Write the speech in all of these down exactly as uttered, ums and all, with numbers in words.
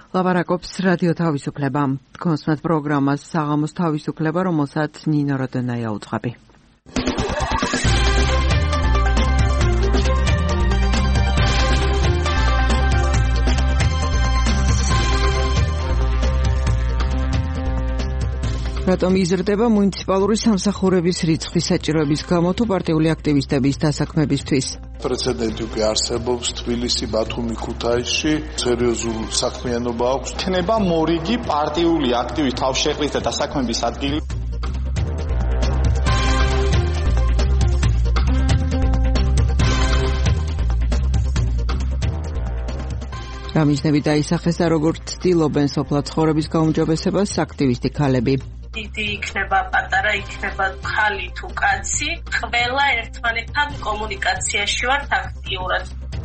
ლაპარაკობს რადიო თავისუფლება. კონსმეთ პროგრამას საღამოს თავისუფლება, რომელსაც ნინო როდენაია უძღვები. რატომ იზრდება მუნიციპალური სამსახურების რიცხვის საჭიროების გამო თუ პარტიული აქტივისტების დასაქმებისთვის? პრეცედენტი უკვე არსებობს თბილისი, ბათუმი, ქუთაისში. სერიოზული საქმიანობა აქვს. ქნება მორიგი პარტიული აქტივის თავშეყრის და დასაქმების ადგილი. რა მიჯნები დაისახეს და როგორ ცდილობენ სოფლად ცხოვრების გაუმჯობესებას აქტივისტი ქალები? დიდი იქნება, პატარა იქნება, ხალი თუ კაცი, ყველა ერთმანეთთან კომუნიკაციაში ვართ აქტიურად.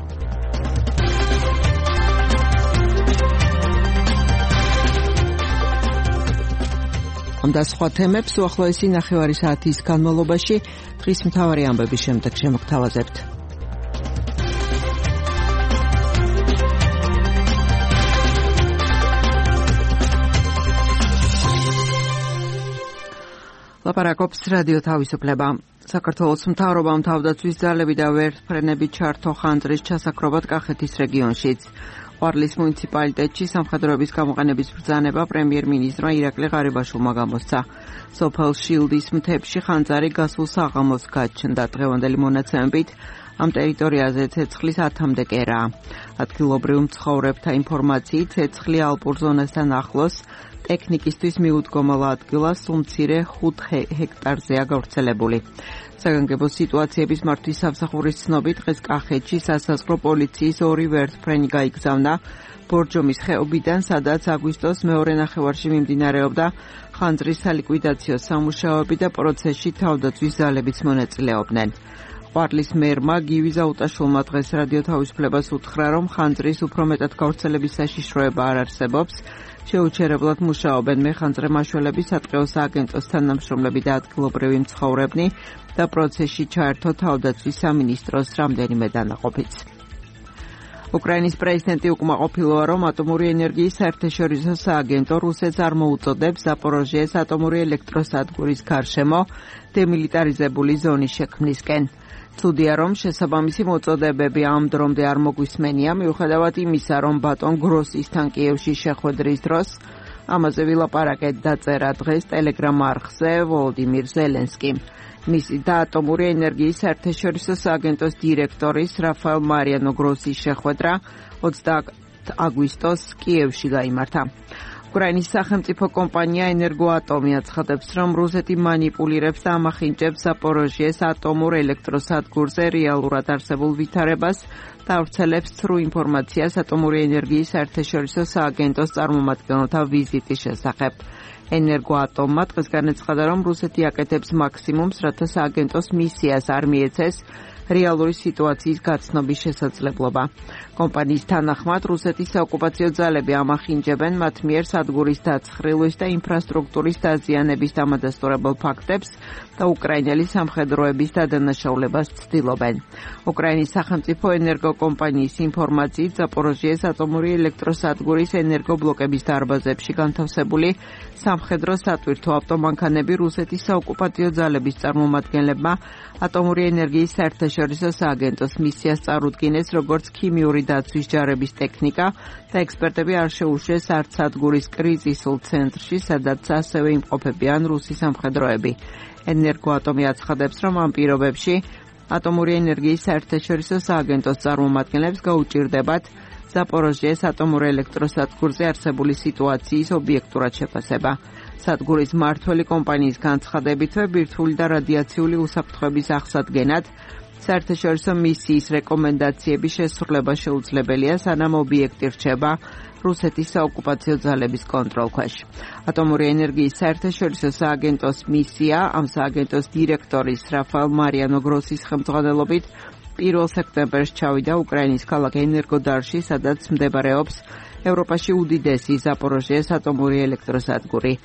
ამ და სხვა თემებს უახლოესი ნახევარი საათის განმავლობაში დღის მთავარი ამბების შემდეგ შემოგთავაზებთ. ლაპარაკობს რადიო თავისუფლება. საქართველოს მთავრობამ თავდაცვის ძალები და ვერტმფრენები ჩართო ხანძრის ჩასაქრობად კახეთის რეგიონშიც. ყვარლის მუნიციპალიტეტში სამხედროების გამოყენების ბრძანება პრემიერ-მინისტრმა ირაკლი ღარიბაშვილმა გამოსცა. სოფელ შილდის მთებში ხანძარი გასულ საღამოს გაჩნდა. დღევანდელი მონაცემებით ამ ტერიტორიაზე ცეცხლის ათამდე კერაა. ადგილობრივ მცხოვრებთა ინფორმაციით ცეცხლი ალპურ ზონასთან ახლოს ტექნიკისთვის მიუდგომელ ადგილას უმცირე ხუთ ჰექტარზეა გავრცელებული. საგანგებო სიტუაციების მართვის სამსახურის ცნობით დღეს კახეთში სასაზღვრო პოლიციის ორი ვერტმფრენი გაიგზავნა ბორჯომის ხეობიდან, სადაც აგვისტოს მეორე ნახევარში მიმდინარეობდა ხანძრის სალიკვიდაციო სამუშაოები და პროცესში თავდაცვის ძალებიც მონაწილეობდნენ. ყვარლის მერმა გივი ზაუტაშვილმა დღეს რადიო თავისუფლებას უთხრა, რომ ხანძრის უფრო მეტად გავრცელების საშიშროება არ არსებობს. შეუჩერებლად მუშაობენ მეხანძრე მაშველები, სატყეო სააგენტოს თანამშრომლები და ადგილობრივი მცხოვრებნი და პროცესში ჩაერთო თავდაცვის სამინისტროს რამდენიმე დანაყოფიც. უკრაინის პრეზიდენტი უკმაყოფილოა, რომ ატომური ენერგიის საერთაშორისო სააგენტო რუსეთს არ მოუწოდებს ზაპოროჟიეს ატომური ელექტროსადგურის გარშემო დემილიტარიზებული ზონის შექმნისკენ. ცუდია, რომ შესაბამისი მოწოდებები ამ დრომდე არ მოგვისმენია, მიუხედავად იმისა, რომ ბატონ გროსისთან კიევში შეხვედრის დროს ამაზე ვილაპარაკეთ დაწერა დღეს ტელეგრამ არხზე ვოლოდიმირ ზელენსკიმ. მისი და ატომური ენერგიის საერთაშორისო სააგენტოს დირექტორის რაფაელ მარიანო გროსის შეხვედრა ოცდაათი აგვისტოს კიევში გაიმართა. უკრაინის სახელმწიფო კომპანია ენერგოატომი აცხადებს, რომ რუსეთი მანიპულირებს და ამახინჯებს ზაპოროჟიეს ატომურ ელექტროსადგურზე რეალურად არსებულ ვითარებას და ავრცელებს ცრუ ინფორმაციას ატომური ენერგიის საერთაშორისო სააგენტოს წარმომადგენელთა ვიზიტის შესახებ. ენერგოატომმა დღეს განაცხადა, რომ რუსეთი აკეთებს მაქსიმუმს, რათა სააგენტოს მისიას არ მიეცეს რეალური სიტუაციის გაცნობის შესაძლებლობა. კომპანიის თანახმად რუსეთის საოკუპაციო ძალები ამახინჯებენ მათ მიერ სადგურის დაცხრილვის და ინფრასტრუქტურის დაზიანების დამადასტურებელ ფაქტებს და უკრაინელი სამხედროების დადანაშაულებას ცდილობენ. უკრაინის სახელმწიფო ენერგოკომპანიის ინფორმაციით ზაპოროჟიეს ატომური ელექტროსადგურის ენერგობლოკების დარბაზებში განთავსებული სამხედრო სატვირთო ავტომანქანები რუსეთის საოკუპაციო ძალების წარმომადგენლებმა ატომური ენერგიის საერთაშორისო სააგენტოს მისიას წარუდგინეს, როგორც ქიმიური დაცვის ჯარების ტექნიკა და ექსპერტები არ შეუშვეს არც სადგურის კრიზისულ ცენტრში, სადაც ასევე იმყოფებიან რუსი სამხედროები. ენერგოატომი აცხადებს, რომ ამ პირობებში ატომური ენერგიის საერთაშორისო სააგენტოს წარმომადგენლებს გაუჭირდებათ ზაპოროჟიეს ატომურ ელექტროსადგურზე არსებული სიტუაციის ობიექტურად შეფასება. სადგურის მმართველი კომპანიის განცხადებითვე ბირთვული და რადიაციული უსაფრთხოების აღსადგენად საერთაშორისო მისიის რეკომენდაციების შესრულება შეუძლებელია, სანამ ობიექტი რჩება რუსეთის საოკუპაციო ძალების კონტროლქვეშ. ატომური ენერგიის საერთაშორისო სააგენტოს მისია ამ სააგენტოს დირექტორის რაფაელ მარიანო გროსის ხელმძღვანელობით პირველ სექტემბერს ჩავიდა უკრაინის ქალაქ ენერგოდარში, სადაც მდებარეობს ევროპაში უდიდესი ზაპოროჟიეს ატომური ელექტროსადგური.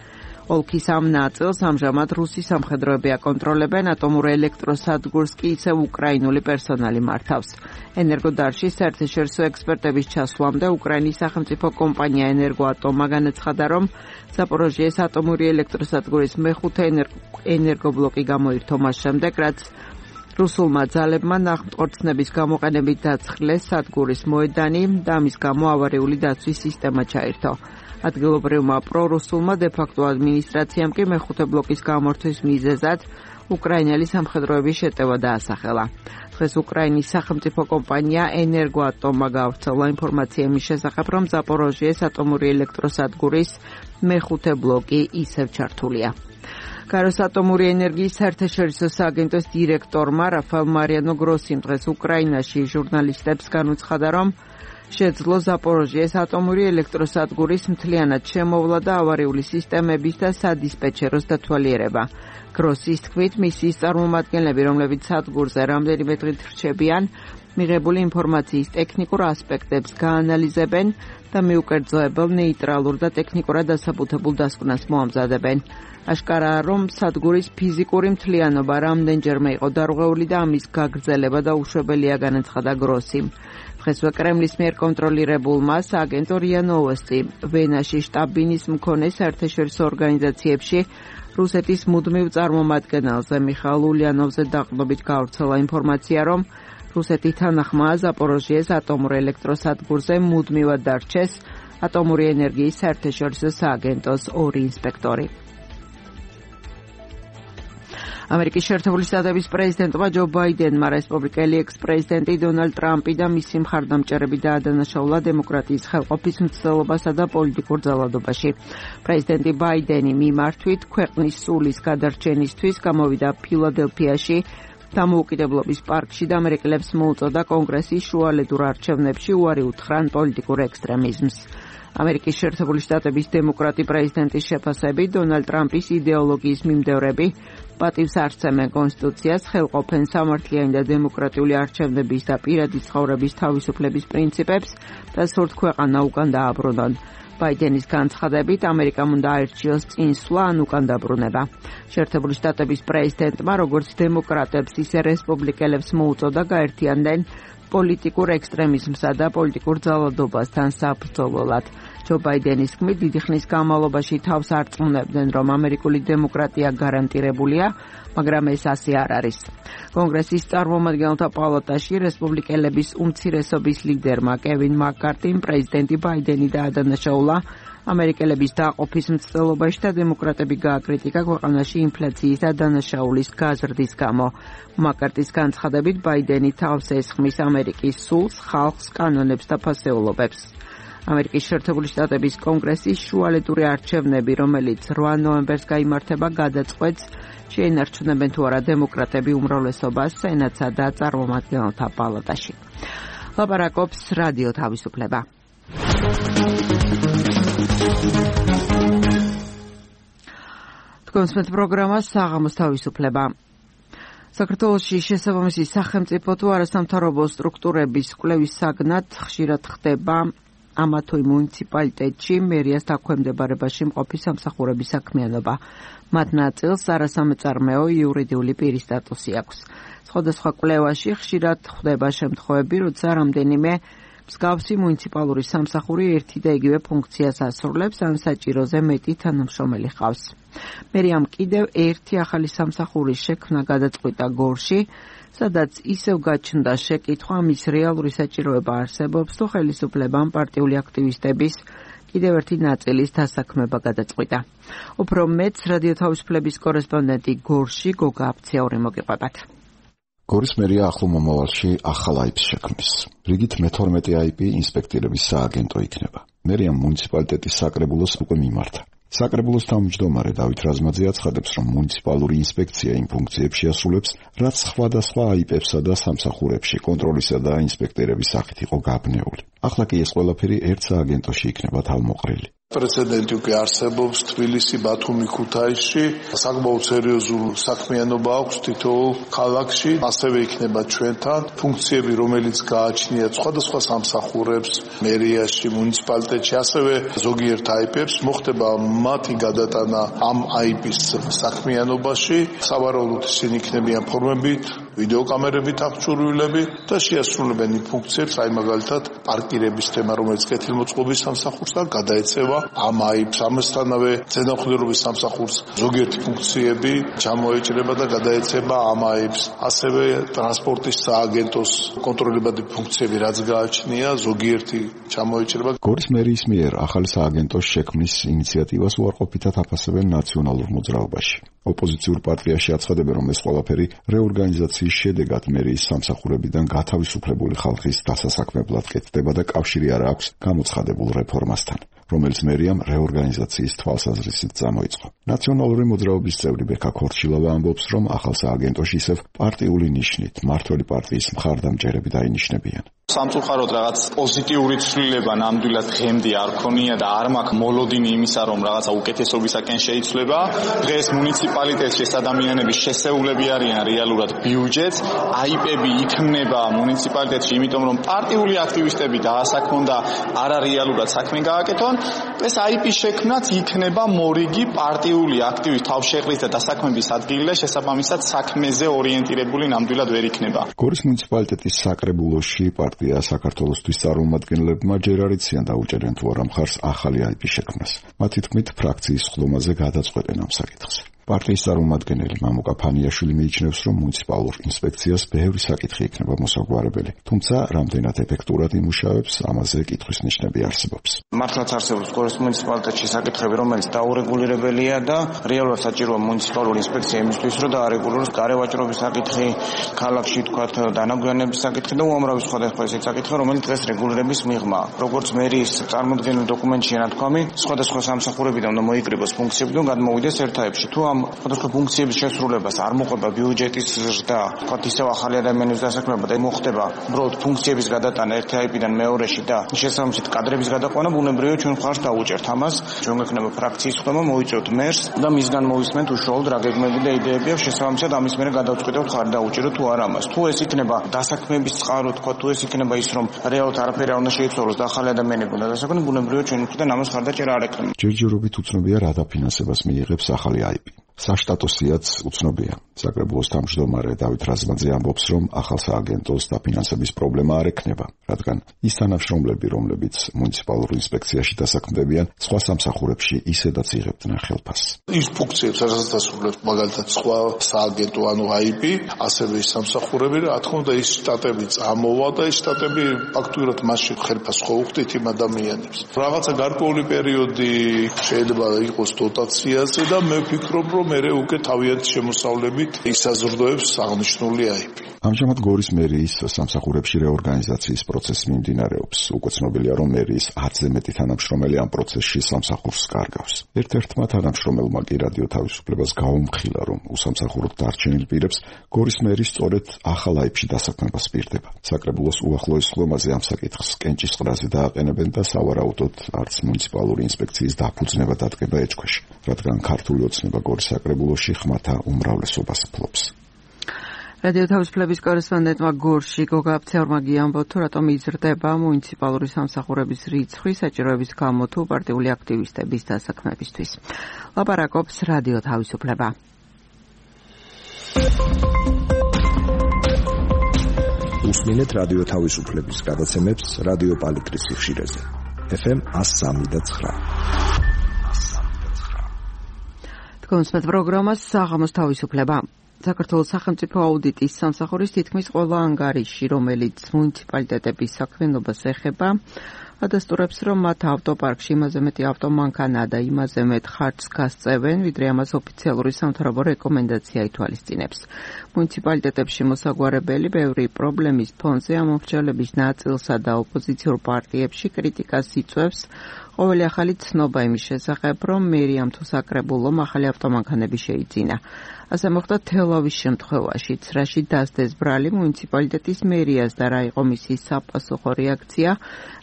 ოლქის ამ ნაწილს ამჟამად რუსი სამხედროები აკონტროლებენ, ატომურ ელექტროსადგურს კი ისევ უკრაინული პერსონალი მართავს. ენერგოდარში საერთაშორისო ექსპერტების ჩასვლამდე უკრაინის სახელმწიფო კომპანია ენერგოატომა განაცხადა, რომ ზაპოროჟიეს ატომური ელექტროსადგურის მეხუთე ენერგობლოკი გამოირთო მას შემდეგ, რაც რუსულმა ძალებმა ნახმტყორცნების გამოყენებით დაცხლეს სადგურის მოედანი და ამის გამო ავარიული დაცვის სისტემა ჩაირთო. ადგილობრივმა პრორუსულმა დე-ფაქტო ადმინისტრაციამ კი მეხუთე ბლოკის გამორთვის მიზეზად უკრაინელი სამხედროების შეტევა დაასახელა. დღეს უკრაინის სახელმწიფო კომპანია ენერგოატომა გავრცელა ინფორმაცია იმის შესახებ, რომ ზაპოროჟიეს ატომური ელექტროსადგურის მეხუთე ბლოკი ისევ ჩართულია. გაროს ატომური ენერგიის საერთაშორისო სააგენტოს დირექტორმა რაფაელ მარიანო გროსიმ დღეს უკრაინაში ჟურნალისტებს განუცხადა, რომ შეძლო ზაპოროჟიეს ატომური ელექტროსადგურის მთლიანად შემოვლა და ავარიული სისტემების და სადისპეჩეროს დათვალიერება. გროსის თქმით, მისიის წარმომადგენლები, რომლებიც სადგურზე რამდენიმე დღით რჩებიან, მიღებული ინფორმაციის ტექნიკურ ასპექტებს გაანალიზებენ და მიუკერძოებელ ნეიტრალურ და ტექნიკურად დასაბუთებულ დასკვნას მოამზადებენ. აშკარაა, რომ სადგურის ფიზიკური მთლიანობა რამდენჯერმე იყო დარღვეული და ამის გაგრძელება დაუშვებელია, განაცხადა გროსიმ. დღესვე კრემლის მიერ კონტროლირებულმა სააგენტო რია ნოვოსტი ვენაში შტაბ-ბინის მქონე საერთაშორისო ორგანიზაციებში რუსეთის მუდმივ წარმომადგენელზე მიხაილ ულიანოვზე დაყრდნობით გავრცელა ინფორმაცია, რომ რუსეთი თანახმაა ზაპოროჟიეს ატომურ ელექტროსადგურზე მუდმივად დარჩეს ატომური ენერგიის საერთაშორისო სააგენტოს ორი ინსპექტორი. ამერიკის შეერთებული შტატების პრეზიდენტმა ჯო ბაიდენმა რესპუბლიკელი ექს-პრეზიდენტი დონალდ ტრამპი და მისი მხარდამჭერები დაადანაშაულა დემოკრატიის ხელყოფის მცდელობასა და პოლიტიკურ ძალადობაში. პრეზიდენტი ბაიდენი მიმართვით ქვეყნის სულის გადარჩენისთვის გამოვიდა ფილადელფიაში დამოუკიდებლობის პარკში და ამერიკელებს მოუწოდა კონგრესის შუალედურ არჩევნებში უარი უთხრან პოლიტიკურ ექსტრემიზმს. ამერიკის შეერთებული შტატების დემოკრატი პრეზიდენტის შეფასებით დონალდ ტრამპის იდეოლოგიის მიმდევრები პატივს არცემენ კონსტიტუციას, ხელყოფენ სამართლიანი და დემოკრატიული არჩევნების და პირადი ცხოვრების თავისუფლების პრინციპებს და სურთ ქვეყანა უკან დააბრუნონ. ბაიდენის განცხადებით ამერიკამ უნდა აირჩიოს წინსვლა ან უკან დაბრუნება. შეერთებული შტატების პრეზიდენტმა როგორც დემოკრატებს, ისე რესპუბლიკელებს მოუწოდა გაერთიანდნენ პოლიტიკურ ექსტრემიზმსა და პოლიტიკურ ძალადობასთან საბრძოლველად. ჯო ბაიდენის თქმით, დიდი ხნის განმავლობაში თავს არწმუნებდნენ, რომ ამერიკული დემოკრატია გარანტირებულია, მაგრამ ეს ასე არ არის. კონგრესის წარმომადგენელთა პალატაში რესპუბლიკელების უმცირესობის ლიდერმა კევინ მაკ-კარტიმ პრეზიდენტი ბაიდენი დაადანაშაულა ამერიკელების დაყოფის მცდელობაში და დემოკრატები გააკრიტიკა ქვეყანაში ინფლაციის და დანაშაულის გაზრდის გამო. მაკ-კარტის განცხადებით ბაიდენი თავს ესხმის ამერიკის სულს, ხალხს, კანონებს და ფასეულობებს. ამერიკის შეერთებული შტატების კონგრესის შუალედური არჩევნები, რომელიც რვა ნოემბერს გაიმართება, გადაწყვეტს, შეენარჩუნებენ თუ არა დემოკრატები უმრავლესობას სენატსა და წარმომადგენელთა პალატაში. ლაპარაკობს რადიო თავისუფლება. თქვენს პროგრამა საღამოს თავისუფლება. საქართველოში შესაბამისი სახელმწიფო თუ არასამთავრობო სტრუქტურების კვლევის საგნად ხშირად ხდება ამა თუ იმ მუნიციპალიტეტში მერიას დაქვემდებარებაში მყოფი სამსახურების საქმიანობა. მათ ნაწილს არასამეწარმეო იურიდიული პირის სტატუსი აქვს. სხვადასხვა კვლევაში ხშირად ხდება შემთხვევები, როცა რამდენიმე მსგავსი მუნიციპალური სამსახური ერთი და იგივე ფუნქციას ასრულებს, ან საჭიროზე მეტი თანამშრომელი ჰყავს. მერიამ კიდევ ერთი ახალი სამსახურის შექმნა გადაწყვიტა გორში, სადაც ისევ გაჩნდა შეკითხვა, მის რეალური საჭიროება არსებობს თუ ხელისუფლებამ პარტიული აქტივისტების კიდევ ერთი ნაწილის დასაქმება გადაწყვიტა. უფრო მეც რადიო თავისუფლების კორესპონდენტი გორში გოგა აფციური მოგიყვებათ. გორის მერია ახლო მომავალში ახალ აიპს შექმნის. რიგით მეთორმეტე აიპი ინსპექტირების სააგენტო იქნება. მერიამ მუნიციპალიტეტის საკრებულოს უკვე მიმართა. საკრებულოს თავმჯდომარე დავით რაზმაძე აცხადებს, რომ მუნიციპალური ინსპექცია იმ ფუნქციებს შეასრულებს, რაც სხვადასხვა აიპებსა და სამსახურებში კონტროლისა და ინსპექტირების სახით იყო გაბნეული. ახლა კი ეს ყველაფერი ერთ სააგენტოში იქნება თავმოყრილი. პრეცედენტი უკვე არსებობს თბილისი, ბათუმი, ქუთაისში. საკმაოდ სერიოზულ საქმიანობა აქვს თითოეულ ქალაქში. ასევე იქნება ჩვენთან ფუნქციები, რომელიც გააჩნიათ სხვადასხვა სამსახურებს მერიაში, მუნიციპალიტეტში, ასევე ზოგიერთ აიპებს მოხდება მათი გადატანა ამ აიპის საქმიანობაში. სავარაუდოდ ისინი იქნებიან ფორმებით, ვიდეოკამერებით აღჭურვილები და შეასრულებენ იმ ფუნქციებს, აი მაგალითად პარკირების თემა, რომელიც კეთილმოწყობის სამსახურსა გადაეცემა ამ აიპს, ამასთანავე ზედამხედველობის სამსახურს ზოგიერთი ფუნქციები ჩამოეჭრება და გადაეცემა ამ აიპს. ასევე ტრანსპორტის სააგენტოს კონტროლებადი ფუნქციები რაც გააჩნია, ზოგიერთი ჩამოეჭრება. გორის მერიის მიერ ახალი სააგენტოს შექმნის ინიციატივას უარყოფითად აფასებენ ნაციონალურ მოძრაობაში. ოპოზიციურ პარტიაში აცხადებენ, რომ ეს ყველაფერი რეორგანიზაციის შედეგად მერიის სამსახურებიდან გათავისუფლებული ხალხის დასასაქმებლად კეთდება და კავშირი არ აქვს გამოცხადებულ რეფორმასთან, რომელიც მერიამ რეორგანიზაციის თვალსაზრისით წამოიწყო. ნაციონალური მოძრაობის წევრი ბექა ქორჩილავა ამბობს, რომ ახალ სააგენტოში ისევ პარტიული ნიშნით მმართველი პარტიის მხარდამჭერები დაინიშნებიან. სამწუხაროდ რაღაც პოზიტიური ცვლილება ნამდვილად დღემდე არ ქონია და არ მაქვს მოლოდინი იმისა, რომ რაღაცა უკეთესობისაკენ შეიცვლება. დღეს მუნიციპალიტეტში ეს ადამიანების შესეულები არიან რეალურად ბიუჯეტს, აიპები იქმნება მუნიციპალიტეტში, იმიტომ რომ პარტიული აქტივისტები დაასაქმონ და არა რეალურად საქმე გააკეთონ. ეს აიპის შექმნაც იქნება მორიგი პარტიული აქტივის თავშეყრის და დასაქმების ადგილი და შესაბამისად საქმეზე ორიენტირებული ნამდვილად ვერ იქნება. გორის მუნიციპალიტეტის საკრებულოში პარტია საქართველოსთვის წარმომადგენლებმა ჯერ არ იციან დაუჭერენ თუ არა მხარს ახალი აიპის შექმნას. მათი თქმით, ფრაქციის სხდომაზე გადაწყვეტენ ამ საკითხს. პარტიის წარმომადგენელი მამუკა ფანიაშვილი მიიჩნევს, რომ მუნიციპალურ ინსპექციას ბევრი საკითხი იქნება მოსაგვარებელი, თუმცა რამდენად ეფექტურად იმუშავებს, ამაზე კითხვის ნიშნები არსებობს. მართლაც არსებობს გორის მუნიციპალიტეტში საკითხები, რომელიც დაურეგულირებელია და რეალურად საჭიროა მუნიციპალური ინსპექცია იმისთვის, რომ დაარეგულიროს გარევაჭრობის საკითხი, ქალაქში თქვათ დანაგვიანების საკითხი და უამრავი სხვადასხვა ისეთი საკითხი, რომელიც დღეს რეგულირების მიღმა. როგორც მერიის წარმოდგენილ დოკუმენტში ნათქვამი, სხვადასხვა სამსახურებიდან უნდა მოიკრიბოს ფუნქციები და გადმოვიდეს ერთ აიპში. თუ ამ სხვადასხვა ფუნქციების შესრულებას არ მოყვება ბიუჯეტის ზრდა, თქვათ ისევ ახალი ადამიანების დასაქმება და მოხდება უბრალოდ ფუნქციების გადატანა ერთი აიპიდან მეორეში და შესაბამისად კადრების გადაყვანა, ბუნებრივია ჩვენ მხარს დავუჭერთ ამას. ჩვენ გვექნება ფრაქციის ხდომა, მოიწევთ მერს და მისგან მოვისმენთ უშუალოდ რა გეგმები და იდეები აქვს, შესაბამისად ამის მერე გადავწყვეტებთ ხარ დავუჭეროთ თუ არა ამას. თუ ეს იქნება დასაქმების წყარო, თქვათ თუ ეს იქნება ის, რომ რეალურად არაფერი არ უნდა შეიცვალოს და ახალი ადამიანები უნდა დასაქმდნენ, ბუნებრივია ჩვენ მხრიდან ამას ხარდაჭერა არ ექნება. ჯერჯერობით უცნობია რა დაფინანსებას მიიღებს ახალი აიპი. საშტატოსიაც უცნობია. საკრებულოს თავმჯდომარე დავით რაზმაძე ამბობს, რომ ახალ სააგენტოს დაფინანსების პრობლემა არ ექნება, რადგან ის თანამშრომლები, რომლებიც მუნიციპალურ ინსპექციაში დასაქმდებიან, სხვა სამსახურებში ისედაც იღებდნენ ხელფასს. ის ფუნქციებს, რასაც დასრულებს მაგალითად სხვა სააგენტო, ანუ აიპი, ასევე ის სამსახურები, რა თქმა უნდა, ის შტატები წამოვა და ის შტატები ფაქტურად მასში ხელფასს ხო უხდით იმ ადამიანებს. რაღაცა გარკვეული პერიოდი შეიძლება იყოს დოტაციაზე და მე ვფიქრობ, რომ მერე უკვე თავიანთი შემოსავლებით ისაზრდოებს აღნიშნული აიპი. ამჟამად გორის მერიის სამსახურებში რეორგანიზაციის პროცესი მიმდინარეობს. უკვე ცნობილია, რომ მერიის ათზე მეტი თანამშრომელი ამ პროცესში სამსახურს კარგავს. ერთ-ერთმა თანამშრომელმა კი რადიო თავისუფლებას გაუმხილა, რომ უსამსახუროდ დარჩენილ პირებს გორის მერი სწორედ ახალ აიპში დასაქმებას პირდება. საკრებულოს უახლოეს ხდომაზე ამ საკითხს კენჭისყრაზე დააყენებენ და სავარაუდოდ არც მუნიციპალური ინსპექციის დაფუძნება დადგება ეჭქვაში, რადგან ქართული ოცნება გორის საკრებულოში ხმათა უმრავლესობას ფლობს. რადიო თავისუფლების კორესპონდენტმა გორში გოგა აფცეორმა გიამბო, თუ რატომ იზრდება მუნიციპალური სამსახურების რიცხვი საჭიროების გამო თუ პარტიული აქტივისტების დასაქმებისთვის. ლაპარაკობს რადიო თავისუფლება. უსმინეთ რადიო თავისუფლების გადაცემებს რადიო პალიტრის სიხშირეზე. ეფ ემ one oh three point nine. თქვენს პროგრამას საღამოს თავისუფლება. საქართველოს სახელმწიფო აუდიტის სამსახურის თითქმის ყველა ანგარიში, რომელიც მუნიციპალიტეტების საქმიანობას ეხება, ადასტურებს, რომ მათ ავტოპარკში იმაზე მეტი ავტომანქანა და იმაზე მეტ ხარჯს გასწევენ, ვიდრე ამას ოფიციალური სამთავრობო რეკომენდაცია ითვალისწინებს. მუნიციპალიტეტებში მოსაგვარებელი ბევრი პრობლემის ფონზე ამ მომრჩევლების ნაწილსა და ოპოზიციურ პარტიებში კრიტიკას იწვევს ყოველი ახალი ცნობა იმის შესახებ, რომ მერიამ თუ საკრებულომ ახალი ავტომანქანები შეიძინა. ასე მოხდა თელავის შემთხვევაშიც, რაში დასდეს ბრალი მუნიციპალიტეტის მერიას და რა იყო მისი საპასუხო რეაქცია. რადიო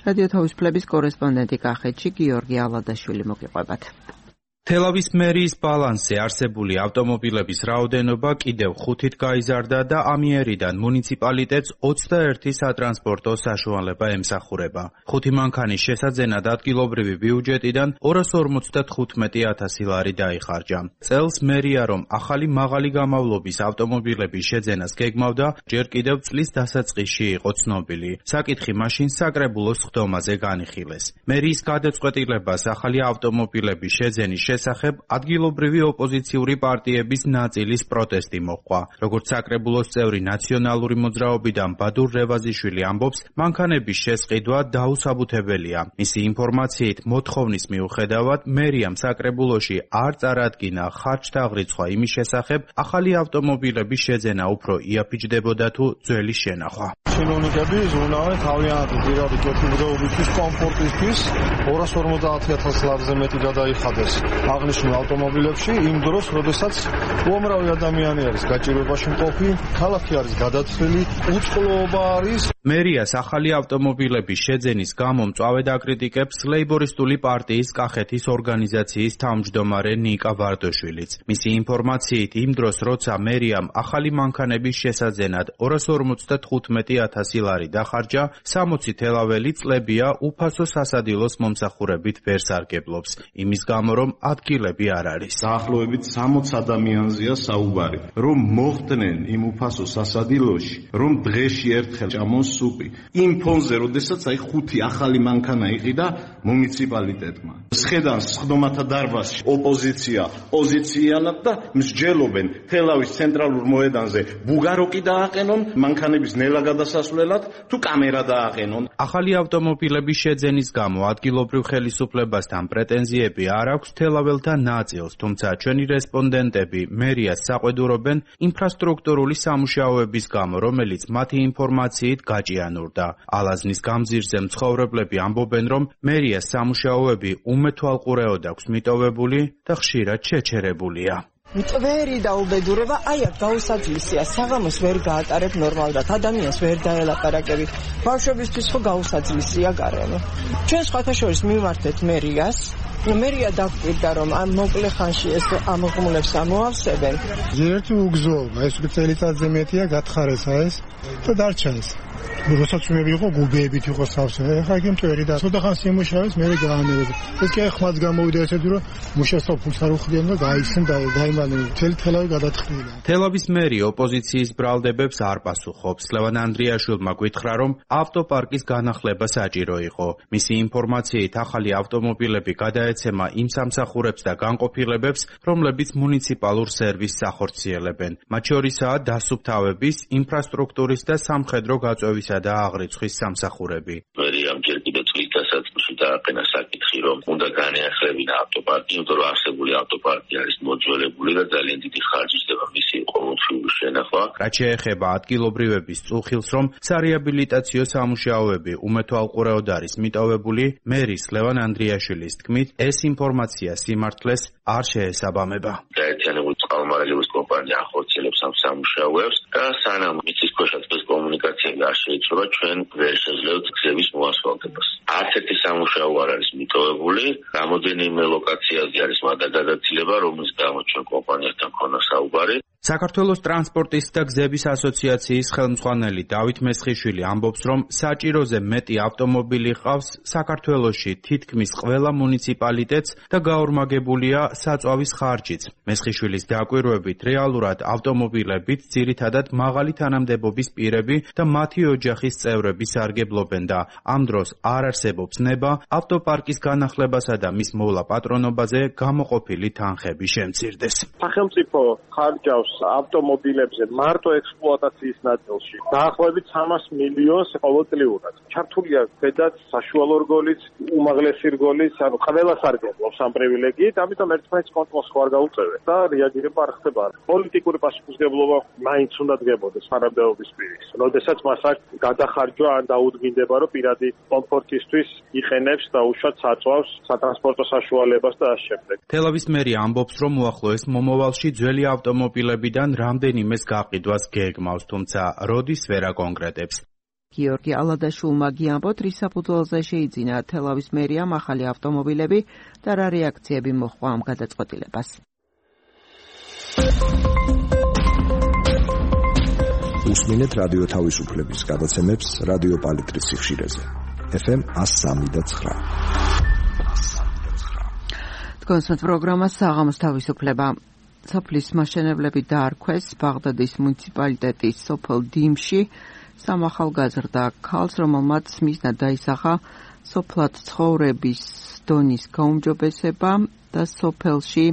თავისუფლების კორესპონდენტი კახეთში გიორგი ალადაშვილი მოგიყვებათ. თელავის მერიის ბალანსზე არსებული ავტომობილების რაოდენობა კიდევ ხუთით გაიზარდა და ამიერიდან მუნიციპალიტეტს ოცდაერთი სატრანსპორტო საშუალება ემსახურება. ხუთი მანქანის შესაძენად ადგილობრივი ბიუჯეტიდან ორას ორმოცდათხუთმეტი ათასი ლარი დაიხარჯა. წელს მერია რომ ახალი მაღალი გამავლობის ავტომობილების შეძენას გეგმავდა, ჯერ კიდევ წლის დასაწყისში იყო ცნობილი. საკითხი მაშინ საკრებულოს სხდომაზე განიხილეს. მერიის გადაწყვეტილებას ახალი ავტომობილების შეძენის შესახებ ადგილობრივი ოპოზიციური პარტიების ნაწილის პროტესტი მოჰყვა. როგორც საკრებულოს წევრი ნაციონალური მოძრაობიდან ბადურ რევაზიშვილი ამბობს, მანქანების შესყიდვა დაუსაბუთებელია. მისი ინფორმაციით, მოთხოვნის მიუხედავად, მერიამ საკრებულოში არ წარადგინა ხარჯთაღრიცხვა იმის შესახებ, ახალი ავტომობილების შეძენა უფრო იაფიჯდებოდა თუ ძველი შენახვა. Чиновникები ზრუნავენ თავიანთი პირადი კეთილდღეობისთვის, კომფორტისთვის ორას ორმოცდაათი ათასი ლარზე მეტი გადაიხადეს აღნიშნულ ავტომობილებში იმ დროს, როდესაც უამრავი ადამიანი არის გაჭირვებაში მყოფი, ქალაქი არის გადაწყილი, უწყლობა არის. მერიას ახალი ავტომობილების შეძენის გამო მწვავედ აკრიტიკებს ლეიბორისტული პარტიის კახეთის ორგანიზაციის თავმჯდომარე ნიკა ვარდოშვილიც. მისი ინფორმაციით, იმ დროს, როცა მერიამ ახალი მანქანების შესაძენად ორას ორმოცდათხუთმეტი ათასი ლარი დახარჯა, სამოცი თელაველი წლებია უფასო სასადილოს მომსახურებით ვერ სარგებლობს. იმის გამო, რომ ადგილები არ არის. დაახლოებით სამოც ადამიანზეა საუბარი, რომ მოხდნენ იმ უფასო სასადილოში, რომ დღეში ერთხელ ჭამონ სუპი. იმ ფონზე, როდესაც აი ხუთი ახალი მანქანა იყიდა მუნიციპალიტეტმა. სხედან სხდომათა დარბაზში ოპოზიცია პოზიციანად და მსჯელობენ თელავის ცენტრალურ მოედანზე ბუგაროკი დააყენონ, მანქანების ნელა გადასასვლელად თუ კამერა დააყენონ. ახალი ავტომობილების შეძენის გამო ადგილობრივ ხელისუფლებასთან პრეტენზიები არ აქვს თელაველთა ნაწილს, თუმცა ჩვენი რესპონდენტები მერიას საყვედურობენ ინფრასტრუქტურული სამუშაოების გამო, რომელიც მათი ინფორმაციით გაჭიანურდა. ალაზნის გამზირზე მცხოვრებლები ამბობენ, რომ მერიას სამუშაოები უმეთვალყურეოდ აქვს მიტოვებული და ხშირად შეჩერებულია. მტვერი და უბედურება აი აქ გაუსაძლისია. საღამოს ვერ გაატარებ ნორმალურად, ადამიანს ვერ დაელაპარაკებით. ბავშვებისთვის ხო გაუსაძლისია გარემო. ჩვენ სხვათა შორის მივმართეთ მერიას. მერია დაგვირდა, რომ ამ მოკლე ხანში ეს ამოღმულებს ამოავსებენ. ერთი უგზოობა, ეს წელიწადზე მეტია გათხარეს ეს და დარჩა ეს. როცა წვიმები იყო, გუბეებით იყო სავსე. ეხლა იგი მტვერი და ცოტა ხანს იმუშავეს, მე გაანებდა. ეს კი ხმაც გამოვიდა ესეთი, რომ მუშასო ფულს არ უხდიან და გაიცენ და გაიმალნენ. მთელი თელავი გადათხნილა. თელავის მერი ოპოზიციის ბრალდებებს არ პასუხობს. ლევან ანდრიაშვილმა გითხრა, რომ ავტოპარკის განახლება საჭირო იყო. მისი ინფორმაციით, ახალი ავტომობილები გადაეცემა იმ სამსახურებს და განყოფილებებს, რომლებიც მუნიციპალურ სერვისს ახორციელებენ. მათ შორისაა დასუფთავების, ინფრასტრუქტურის და სამხედრო გაწევისა და აღრიცხვის სამსახურები. მერიამ ჯერ კიდევ წლის დასაწყისში დააყენა საკითხი, რომ უნდა განეახლებინა ავტოპარკი, იმიტომ რომ არსებული ავტოპარკი არის მოძველებული და ძალიან დიდი ხარჯი ხდება მისი ყოველთვიური შენახვა. რაც შეეხება ადგილობრივების წუხილს, რომ სარეაბილიტაციო სამუშაოები უმეთვალყურეოდ არის მიტოვებული, მერის ლევან ანდრიაშვილის თქმით, ეს ინფორმაცია სიმართლეს არ შეესაბამება. გაერთიანებული წყალმარაგების კომპანია ახორციელებს ამ სამუშაოებს და სანამ მიწისქვეშა წყლის კომუნიკაციები არ შეიცვალა, ჩვენ ვერ შეძლევთ გზების მოასფალტებას. არც ერთი სამუშაო არ არის მიტოვებული, რამოდენიმე ლოკაციაზე არის გადაცილება, რომლის გამო ჩვენ კომპანიასთან ქონა საუბარი. საქართველოს ტრანსპორტის და გზების ასოციაციის ხელმძღვანელი დავით მესხიშვილი ამბობს, რომ საჭიროზე მეტი ავტომობილი ყავს საქართველოში თითქმის ყველა მუნიციპალიტეტს და გაორმაგებულია საწვავის ხარჯიც. მესხიშვილის დაკვირვებით, რეალურად ავტომობილებით ძირითადად მაღალი თანამდებობის პირები და მათი ოჯახის წევრები სარგებლობენ და ამ დროს არ არსებობს ნება ავტოპარკის განახლებასა და მის მოვლა პატრონობაზე გამოყოფილი თანხები შემცირდეს. სახელმწიფო ხარჯავს ავტომობილებზე მარტო ექსპლუატაციის ნაწილში დაახლოებით სამას მილიონს ყოველწლიურად. ჩართულია ზედაც საშუალო რგოლიც, უმაღლესი რგოლიც, ანუ ყველა სარგებლობს ამ პრივილეგიით, ამიტომ ერთმანეთს კონტროლს ხარ გაუწევენ და რეაგირება არ ხდება. პოლიტიკური პასუხისმგებლობა მაინც უნდა დგებოდეს თანამდებობის პირის. როდესაც მას აქვს გადახარჯვა ან დაუდგინდება, რომ პირადი კომფორტისთვის იყენებს და უშუალოდ საწვავს სატრანსპორტო საშუალებას და ამ შემდეგ. თელავის მერია ამბობს, რომ უახლოეს მომავალში ძველი ავტომობილებიდან რამდენიმეს გაყიდვას გეგმავს, თუმცა როდის ვერ აკონკრეტებს. გიორგი ალადაშვილმა გიამბოთ, რის საფუძველზე შეიძინა თელავის მერიამ ახალი ავტომობილები და რა რეაქციები მოჰყვა ამ გადაწყვეტილებას. უსმინეთ რადიო თავისუფლების გადაცემებს რადიო პალიტრის სიხშირეზე. ეფ ემ one oh three point nine. კონსერტ პროგრამა საღამოს თავისუფლება. სოფლის მაშენებლები დაარქვეს ბაღდადის მუნიციპალიტეტის სოფელ დიმში სამ ახალგაზრდა ქალს, რომელმაც მიზნად დაისახა სოფლად ცხოვრების დონის გაუმჯობესება და სოფელში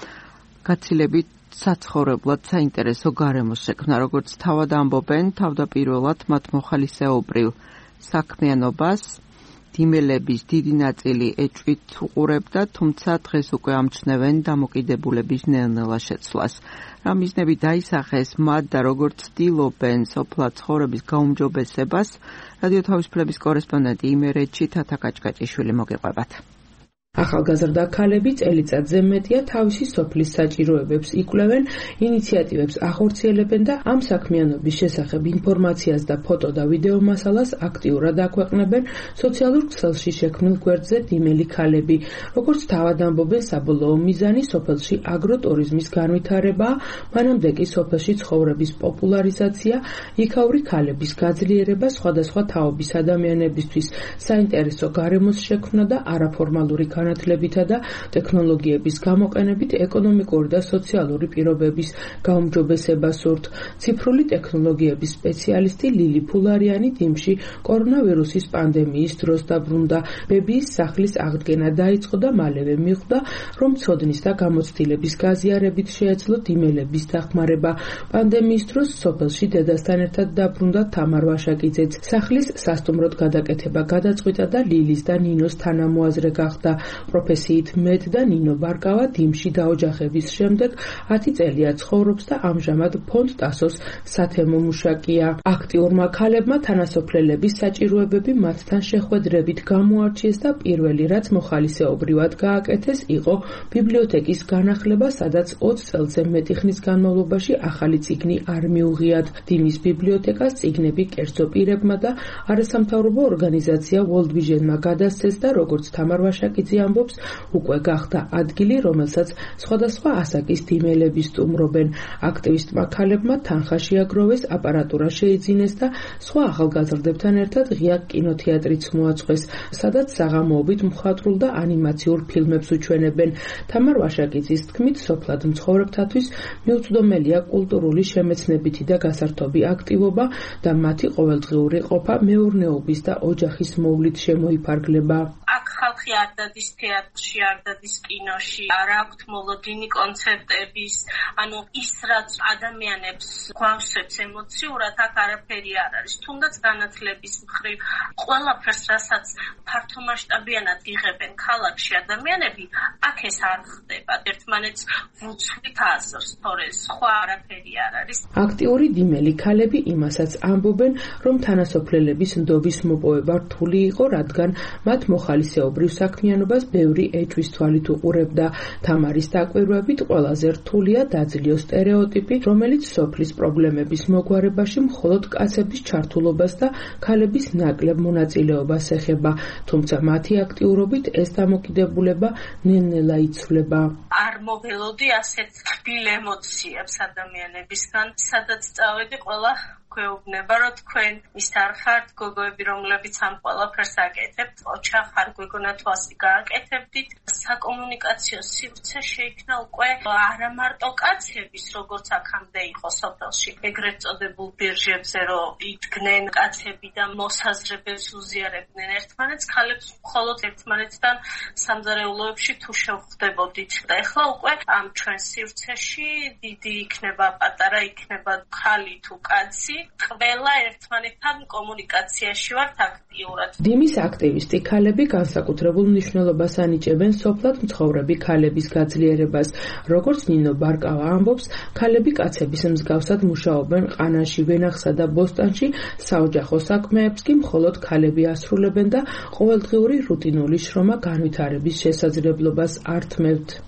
გაცილებით საცხოვრებლად საინტერესო გარემოს შექმნა, როგორც თავად ამბობენ, თავდაპირველად მათ მოხალისეობრივ საქმიანობას დიმელების დიდი ნაწილი ეჭვით უყურებდა, თუმცა დღეს უკვე ამჩნევენ დამოკიდებულების ნელ-ნელა შეცვლას. რა მიზნები დაისახეს მათ და როგორც ცდილობენ სოფლად ცხოვრების გაუმჯობესებას, რადიო თავისუფლების კორესპონდენტი იმერეთში თათა კაჭკაჭიშვილი მოგეყვებათ. ახალგაზრდა ქალები წელიწადზე მეტია თავისი სოფლის საჭიროებებს იკვლევენ, ინიციატივებს ახორციელებენ და ამ საქმიანობის შესახებ ინფორმაციას და ფოტო და ვიდეო მასალას აქტიურად აქვეყნებენ სოციალურ ქსელში შექმნილ გვერდზე დიმელი ქალები. როგორც თავად ამბობენ, საბოლოო მიზანი სოფელში აგროტურიზმის განვითარებაა, მანამდე კი სოფელში ცხოვრების პოპულარიზაცია, იქაური ქალების გაძლიერება, სხვადასხვა თაობის ადამიანებისთვის საინტერესო გარემოს შექმნა და არაფორმალური განათლებითა და ტექნოლოგიების გამოყენებით ეკონომიკური და სოციალური პირობების გაუმჯობესება სურთ. ციფრული ტექნოლოგიების სპეციალისტი ლილი ფულარიანი დიმში კორონავირუსის პანდემიის დროს დაბრუნდა. ბებიის სახლის აღდგენა დაიწყო და მალევე მიხვდა, რომ ცოდნის და გამოცდილების გაზიარებით შეეძლო დიმელების დახმარება. პანდემიის დროს სოფელში დედასთან ერთად დაბრუნდა თამარ ვაშაკიძეც. სახლის სასტუმროდ გადაკეთება გადაწყვიტა და lilis და ნინოს თანამოაზრე გახდა. პროფესიით მეტ და ნინო ბარკავა დიმში დაოჯახების შემდეგ ათი წელია ცხოვრობს და ამჟამად ფონდ ტასოს სათემო მუშაკია. აქტიურმა ქალებმა თანასოფლელების საჭიროებები მათთან შეხვედრებით გამოარჩიეს და პირველი რაც მოხალისეობრივად გააკეთეს იყო ბიბლიოთეკის განახლება, სადაც ოცი წელზე მეტი ხნის განმავლობაში ახალი წიგნი არ მიუღიათ. დიმის ბიბლიოთეკას წიგნები კერძო პირებმა და არასამთავრობო ორგანიზაცია World Vision-მა გადასცეს და როგორც თამარ ვაშაკიძე ამბობს, უკვე გახდა ადგილი, რომელსაც სხვადასხვა ასაკის დიმელები სტუმრობენ. აქტივისტმა ქალებმა თანხა შეაგროვეს, აპარატურა შეიძინეს და სხვა ახალგაზრდებთან ერთად ღია კინოთეატრიც მოაწყვეს, სადაც საღამოობით მხატვრულ და ანიმაციურ ფილმებს უჩვენებენ. თამარ ვაშაკიძის თქმით, სოფლად მცხოვრებთათვის მიუწვდომელია კულტურული შემეცნებითი და გასართობი აქტივობა და მათი ყოველდღიური ყოფა მეურნეობის და ოჯახის მოვლით შემოიფარგლება. აქ ხალხი არ დადის თეატრში, არ დადის კინოში, არ აქვთ მოლოდინი კონცერტების, ანუ ის რაც ადამიანებს გვავსებს ემოციურად, აქ არაფერი არ არის. თუნდაც განათლების მხრივ ყველაფერს, რასაც ფართომასშტაბიანად იღებენ ქალაქში ადამიანები, აქ ეს არ ხდება. ერთმანეთს ვუცვლით აზრს, თორე სხვა არაფერი არ არის. აქტიური დიმელი ქალები იმასაც ამბობენ, რომ თანასოფლელების ნდობის მოპოვება რთული იყო, რადგან მათ მოხალისეობრივ საქმიანობას ბევრი ეჭვის თვალით უყურებდა. თამარის დაკვირვებით ყველაზე რთულია დაძლიო სტერეოტიპი, რომელიც სოფლის პრობლემების მოგვარებაში მხოლოდ კაცების ჩართულობას და ქალების ნაკლებ მონაწილეობას ეხება, თუმცა მათი აქტიურობით ეს დამოკიდებულება ნელ-ნელა იცვლება. არ მოველოდი ასეთ თბილ ემოციებს ადამიანებისგან, სადაც წავედი ყველა გვეუბნება, რომ თქვენ ის არ ხართ გოგოები, რომლებიც ამ ყველაფერს აკეთებთ, ოჩახ არ გვეგონა თუ ასე გააკეთებდით. საკომუნიკაციო სივრცე შეიქმნა უკვე არა მარტო კაცების, როგორც აქამდე იყო სოფელში, ეგრეთ წოდებულ ბირჟებზე, რომ იდგნენ კაცები და მოსაზრებებს უზიარებდნენ ერთმანეთს, ქალებს მხოლოდ ერთმანეთთან სამზარეულოებში თუ შევხვდებოდით. და ეხლა უკვე ამ ჩვენ სივრცეში დიდი იქნება, პატარა იქნება, ხალი თუ კაცი, ყველა ერთმანეთთან კომუნიკაციაში ვართ აქტიურად. დიმის აქტივისტი ქალები განსაკუთრებულ მნიშვნელობას ანიჭებენ სოფლად მცხოვრები ქალების გაძლიერებას. როგორც ნინო ბარკავა ამბობს, ქალები კაცების მსგავსად მუშაობენ ყანაში, ვენახსა და ბოსტანში, საოჯახო საქმეებს კი მხოლოდ ქალები ასრულებენ და ყოველდღიური რუტინული შრომა განვითარების შესაძლებლობას ართმევთ. ამ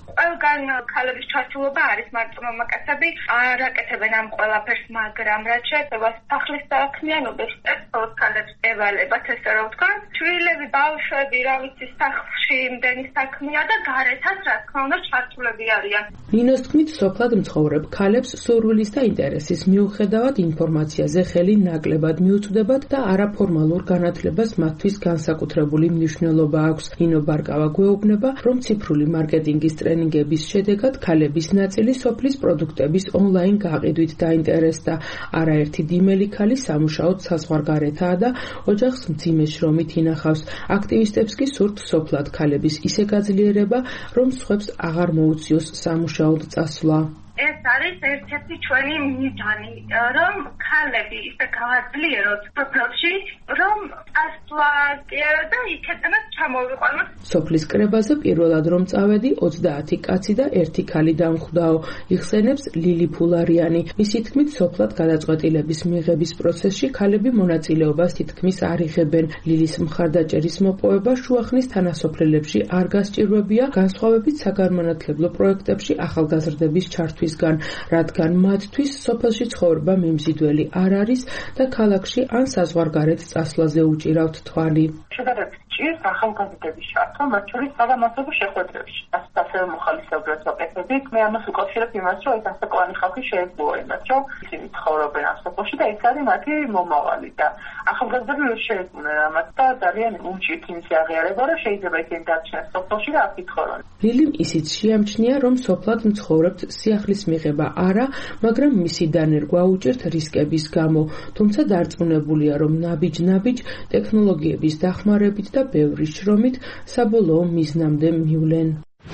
რადგან ქალების ჩართულობა არის მარტო მამაკაცები არ აკეთებენ ამ ყველაფერს, მაგრამ რაც შეეხება სახლის საქმიანობას, ეს ქალებს ევალებათ, ესე რომ ვთქვა, შვილები, ბავშვები, რა ვიცი, სახლში იმდენი საქმეა და გარეთაც რა თქმა უნდა ჩართულები არიან. ნინოს თქმით, სოფლად მცხოვრებ ქალებს სურვილის და ინტერესის მიუხედავად ინფორმაციაზე ხელი ნაკლებად მიუწვდებათ და არაფორმალურ განათლებას მათთვის განსაკუთრებული მნიშვნელობა აქვს. ნინო ბარკავა გვეუბნება, რომ ციფრული მარკეტინგის ტრენინგების შედეგად ქალების ნაწილი სოფლის პროდუქტების ონლაინ გაყიდვით დაინტერესდა. არაერთი დიმელი ქალი სამუშაოდ საზღვარგარეთაა და ოჯახს მძიმე შრომით ინახავს. აქტივისტებს კი სურთ სოფლად ქალების ისე გაძლიერება, რომ სხვებს აღარ მოუწიოს სამუშაოდ წასვლა. ეს არის ერთ-ერთი ჩვენი მიზანი, რომ ქალები ისე გავაძლიეროთ სოფელში, რომ წასვლა კი არა და იქედანაც ჩამოვიყვანოთ. სოფლის კრებაზე პირველად რომ წავედი, ოცდაათი კაცი და ერთი ქალი დამხვდაო, იხსენებს ლილი ფულარიანი. მისი თქმით, სოფლად გადაწყვეტილების მიღების პროცესში ქალები მონაწილეობას თითქმის არ იღებენ. ლილის მხარდაჭერის მოპოვება შუახნის თანასოფლელებში არ გასჭირვებია, განსხვავებით საგანმანათლებლო პროექტებში ახალგაზრდების ჩართვისგან, რადგან მათთვის სოფელში ცხოვრება მიმზიდველი არ არის და ქალაქში ან საზღვარგარეთ წასვლაზე უჭირავთ თვალი. შედარებით ჭირს ახალგაზრდების ჩართვა, მათ შორის საგამოძიებო შეხვედრებში. ასეთ ასევე მოხალისეობებს ვაკეთებთ. მე ამას ვუკავშირებ იმას, რომ ეს ასაკოვანი ხალხი შეეძლო იმას, რომ ისინი ცხოვრობენ ამ სოფელში და ეს არის მათი მომავალი და ახალგაზრდები ვერ შეეძლნენ ამას და ძალიან უმჭირთ იმის აღიარება, რომ შეიძლება ისინი დარჩნენ სოფელში და აქ იცხოვრონ. ლილიმ ისიც შეამჩნია, რომ სოფლად მცხოვრებთ სიახლის მიღება არა, მაგრამ მისი დანერგვა უჭირთ რისკების გამო, თუმცა დარწმუნებულია, რომ ნაბიჯ-ნაბიჯ ტექნოლოგიების დახმარებით და ბევრი შრომით საბოლოო მიზნამდე მივლენ.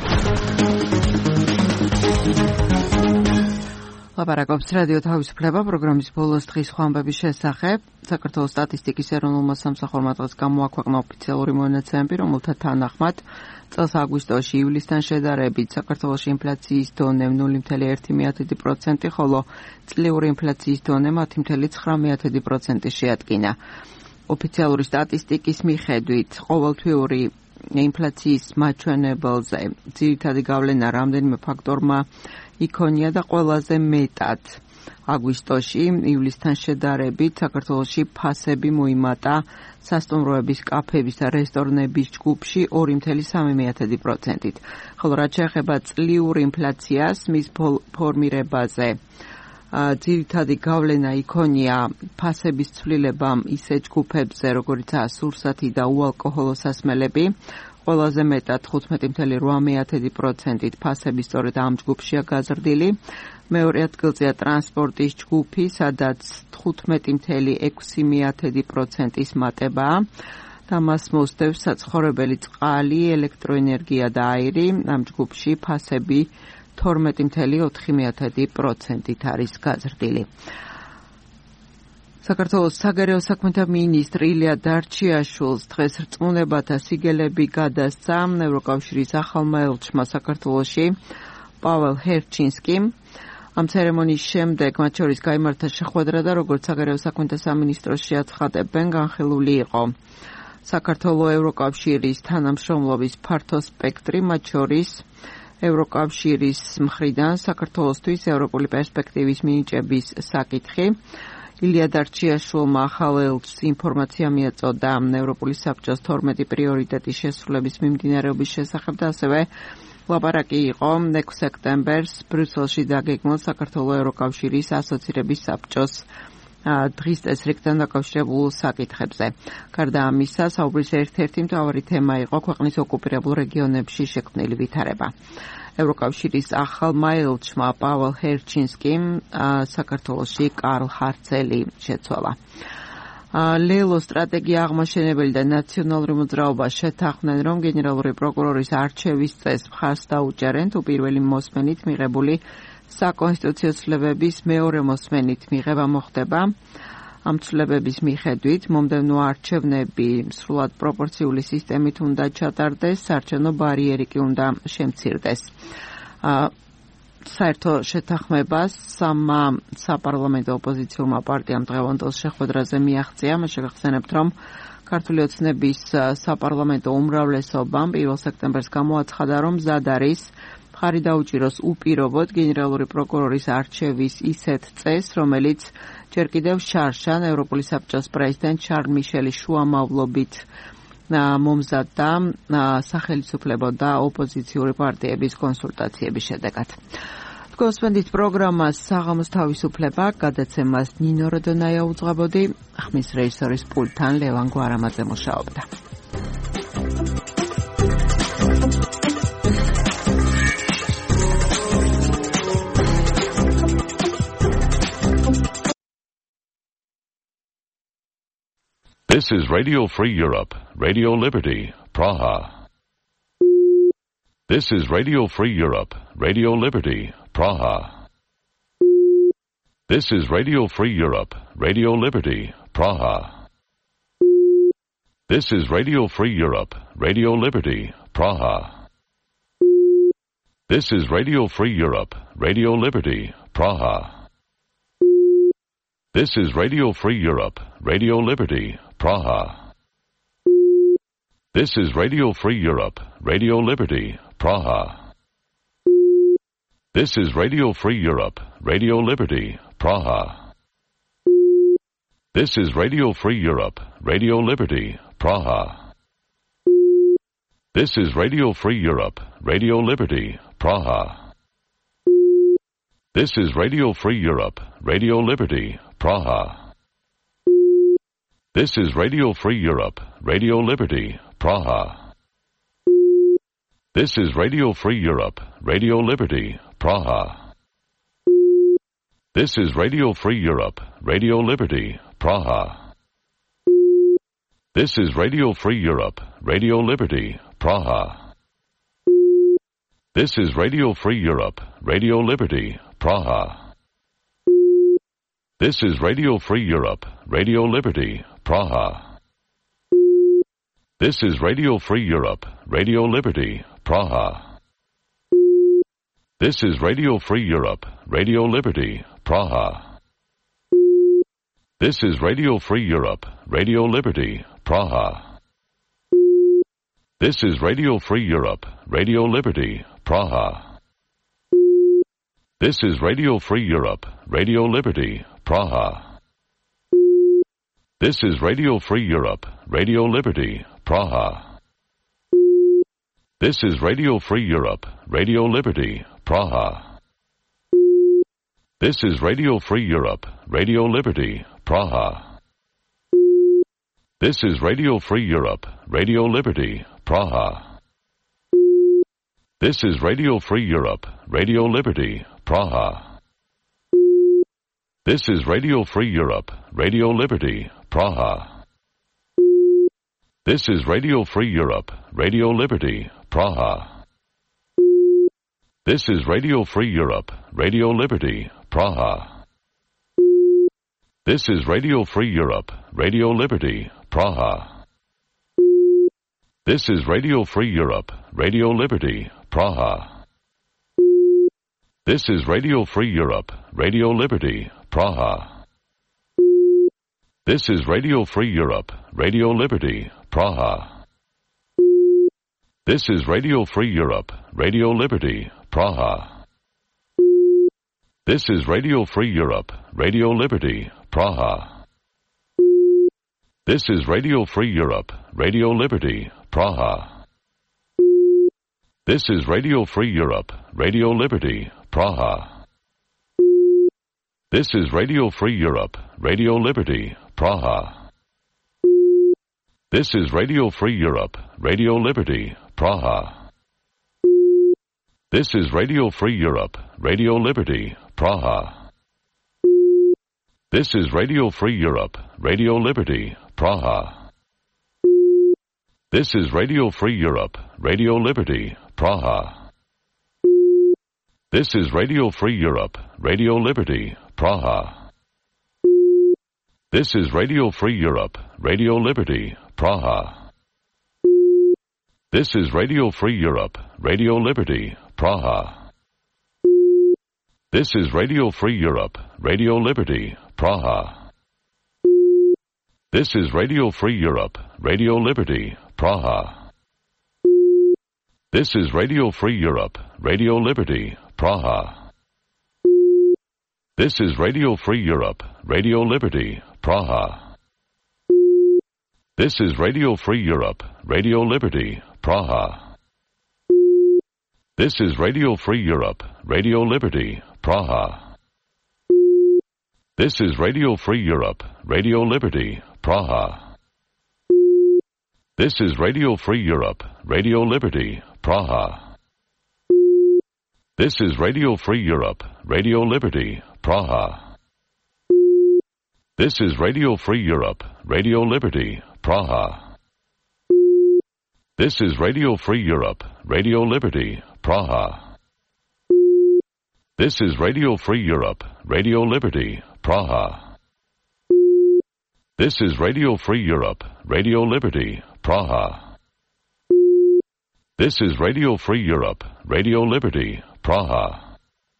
ლაპარაკობს რადიო თავისუფლება პროგრამის ბოლოს დღის ხვამბების შესახებ. საქართველოს სტატისტიკის ეროვნულმა სამსახურმა დღეს გამოაქვეყნა ოფიციალური მონაცემები, რომელთა თანახმად წელს აგვისტოში ივლისთან შედარებით საქართველოში ინფლაციის დონე ნული ფاصლე ერთი პროცენტი, ხოლო წლიური ინფლაციის დონე ათი ფაصლე ცხრა პროცენტი შეადგინა. ოფიციალური სტატისტიკის მიხედვით, ყოველთვიური ინფლაციის მაჩვენებელზე ძირითადი გავლენა რამდენიმე ფაქტორმა იქონია და ყველაზე მეტად აგვისტოში ივლისთან შედარებით საქართველოში ფასები მოიმატა სასტუმროების, კაფეების და რესტორნების ჯგუფში ორი ფაصლე სამი პროცენტით. ხოლო რაც შეეხება წლიურ ინფლაციას, მის ფორმირებაზე ძირითადი გავლენა იქონია ფასების ცვლილებამ ისე ჯგუფებზე, როგორიცაა სურსათი და უალკოჰოლო სასმელები, ყველაზე მეტად თხუთმეტი ფაصლე რვა პროცენტით ფასები სწორედ ამ ჯგუფშია გაზრდილი. მეორე ადგილზეა ტრანსპორტის ჯგუფი, სადაც თხუთმეტი ფაصლე ექვსი პროცენტის მატებაა. და მას მოსდევს საცხოვრებელი წყალი, ელექტროენერგია და აირი. ამ ჯგუფში ფასები თორმეტი ფაصლე ოთხი პროცენტით არის გაზრდილი. საქართველოს საგარეო საქმეთა მინისტრ ილია დარჩიაშვილს დღეს რწმუნებათა სიგელები გადასცა ევროკავშირის ახალმა ელჩმა საქართველოში პაվել ჰერჩინსკიმ. ამ ცერემონიის შემდეგ მათ შორის გაიმართა შეხვედრა და როგორც საგარეო საქმეთა სამინისტროში აცხადებენ, განხილული იყო საქართველოს ევროკავშირის თანამშრომლობის ფართო სპექტრი, მათ შორის ევროკავშირის მხრიდან საქართველოსთვის ევროპული პერსპექტივის მინიჭების საკითხი. ილია დარჩიაშვილმა ახალ ელჩს ინფორმაცია მიაწოდა ევროპული საბჭოს თორმეტი პრიორიტეტის შესრულების მიმდინარეობის შესახებ და ასევე ლაპარაკი იყო ექვსი სექტემბერს ბრიუსელში დაგეგმილ საქართველოს ევროკავშირის ასოცირების საბჭოს დღის წესრიგთან დაკავშირებულ საკითხებზე. გარდა ამისა, საუბრის ერთ-ერთი მთავარი თემა იყო ქვეყნის ოკუპირებულ რეგიონებში შექმნილი ვითარება. ევროკავშირის ახალმა ელჩმა პაվել ჰერჩინსკიმ საქართველოში კარლ ჰარცელი შეცვალა. ლელო სტრატეგია აღმაშენებელი და ნაციონალური მოძრაობა შეთანხმდნენ, რომ გენერალური პროკურორის არჩევის წესს მხარს დაუჭერენ, თუ პირველი მოსმენით მიღებული საკონსტიტუციო ცვლილებების მეორე მოსმენით მიღება მოხდება. ამ ცვლილებების მიხედვით მომდევნო არჩევნები სრულად პროპორციული სისტემით უნდა ჩატარდეს, საარჩევნო ბარიერი კი უნდა შემცირდეს. საერთო შეთანხმებას სამა საპარლამენტო ოპოზიციურმა პარტიამ დღევანდელ შეხვედრაზე მიაღწია. მე შეგახსენებთ, რომ ქართული ოცნების საპარლამენტო უმრავლესობამ პირველ სექტემბერს გამოაცხადა, რომ მზად არის მხარი დაუჭიროს უპირობოდ გენერალური პროკურორის არჩევის ისეთ წესს, რომელიც ჯერ კიდევ შარშან ევროპული საბჭოს პრეზიდენტ შარლ მიშელის შუამავლობით მომზადდა სახელმწიფო და ოპოზიციური პარტიების კონსულტაციების შედეგად. გოსვენდით პროგრამას საღამოს თავისუფლება, გადაცემას ნინო როდონაია უძღვებოდი, ხმის რეჟისორის პულტთან ლევან გვარამაძე მუშაობდა. This is Radio Free Europe, Radio Liberty, Praha. This is Radio Free Europe, Radio Liberty, Praha. This is Radio Free Europe, Radio Liberty, Praha. This is Radio Free Europe, Radio Liberty, Praha. This is Radio Free Europe, Radio Liberty, Praha. This is Radio Free Europe, Radio Liberty, Praha. This is Radio Free Europe, Radio Liberty, Praha. This is Radio Free Europe, Radio Liberty, Praha. This is Radio Free Europe, Radio Liberty, Praha. This is Radio Free Europe, Radio Liberty, Praha. This is Radio Free Europe, Radio Liberty, Praha. This is Radio Free Europe, Radio Liberty, Praha. This is Radio Free Europe, Radio Liberty, Praha. This is Radio Free Europe, Radio Liberty, Praha. This is Radio Free Europe, Radio Liberty, Praha. This is Radio Free Europe, Radio Liberty, Praha. This is Radio Free Europe, Radio Liberty, Praha. This is Radio Free Europe, Radio Liberty, Praha. This is Radio Free Europe, Radio Liberty, Praha. This is Radio Free Europe, Radio Liberty, Praha. This is Radio Free Europe, Radio Liberty, Praha. This is Radio Free Europe, Radio Liberty, Praha. This is Radio Free Europe, Radio Liberty, Praha. This is Radio Free Europe, Radio Liberty, Praha. This is Radio Free Europe, Radio Liberty, Praha. This is Radio Free Europe, Radio Liberty, Praha. This is Radio Free Europe, Radio Liberty, Praha. This is Radio Free Europe, Radio Liberty, Praha. This is Radio Free Europe, Radio Liberty, Praha. This is Radio Free Europe, Radio Liberty, Praha. This is Radio Free Europe, Radio Liberty, Praha. This is Radio Free Europe, Radio Liberty, Praha. This is Radio Free Europe, Radio Liberty, Praha. This is Radio Free Europe, Radio Liberty, Praha. This is Radio Free Europe, Radio Liberty, Praha. This is Radio Free Europe, Radio Liberty, Praha. This is Radio Free Europe, Radio Liberty, Praha. This is Radio Free Europe, Radio Liberty, Praha. This is Radio Free Europe, Radio Liberty, Praha. This is Radio Free Europe, Radio Liberty, Praha. This is Radio Free Europe, Radio Liberty, Praha. This is Radio Free Europe, Radio Liberty, Praha. This is Radio Free Europe, Radio Liberty, Praha. This is Radio Free Europe, Radio Liberty, Praha. This is Radio Free Europe, Radio Liberty, Praha. This is Radio Free Europe, Radio Liberty, Praha. This is Radio Free Europe, Radio Liberty, Praha. This is Radio Free Europe, Radio Liberty, Praha. This is Radio Free Europe, Radio Liberty, Praha. This is Radio Free Europe, Radio Liberty, Praha. This is Radio Free Europe, Radio Liberty, Praha. This is Radio Free Europe, Radio Liberty, Praha. This is Radio Free Europe, Radio Liberty, Praha. This is Radio Free Europe, Radio Liberty, Praha. This is Radio Free Europe, Radio Liberty, Praha. This is Radio Free Europe, Radio Liberty, Praha. This is Radio Free Europe, Radio Liberty, Praha. This is Radio Free Europe, Radio Liberty, Praha. This is Radio Free Europe, Radio Liberty, Praha. This is Radio Free Europe, Radio Liberty, Praha.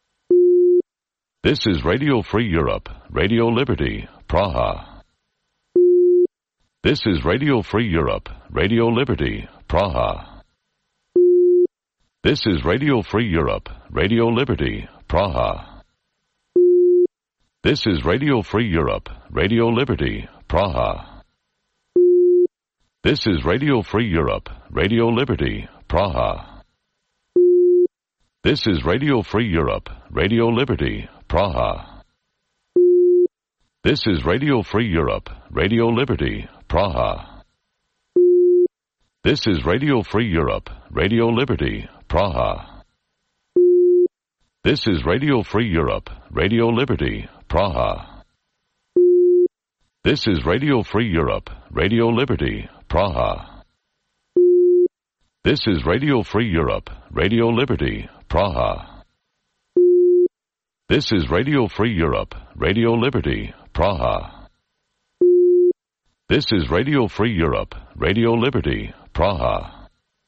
This is Radio Free Europe, Radio Liberty, Praha. This is Radio Free Europe, Radio Liberty, Praha. This is Radio Free Europe, Radio Liberty, Praha. This is Radio Free Europe, Radio Liberty, Praha. This is Radio Free Europe, Radio Liberty, Praha. This is Radio Free Europe, Radio Liberty, Praha. This is Radio Free Europe, Radio Liberty, Praha. This is Radio Free Europe, Radio Liberty, Praha. This is Radio Free Europe, Radio Liberty, Praha. This is Radio Free Europe, Radio Liberty, Praha. This is Radio Free Europe, Radio Liberty, Praha. This is Radio Free Europe, Radio Liberty, Praha. This is Radio Free Europe, Radio Liberty, Praha.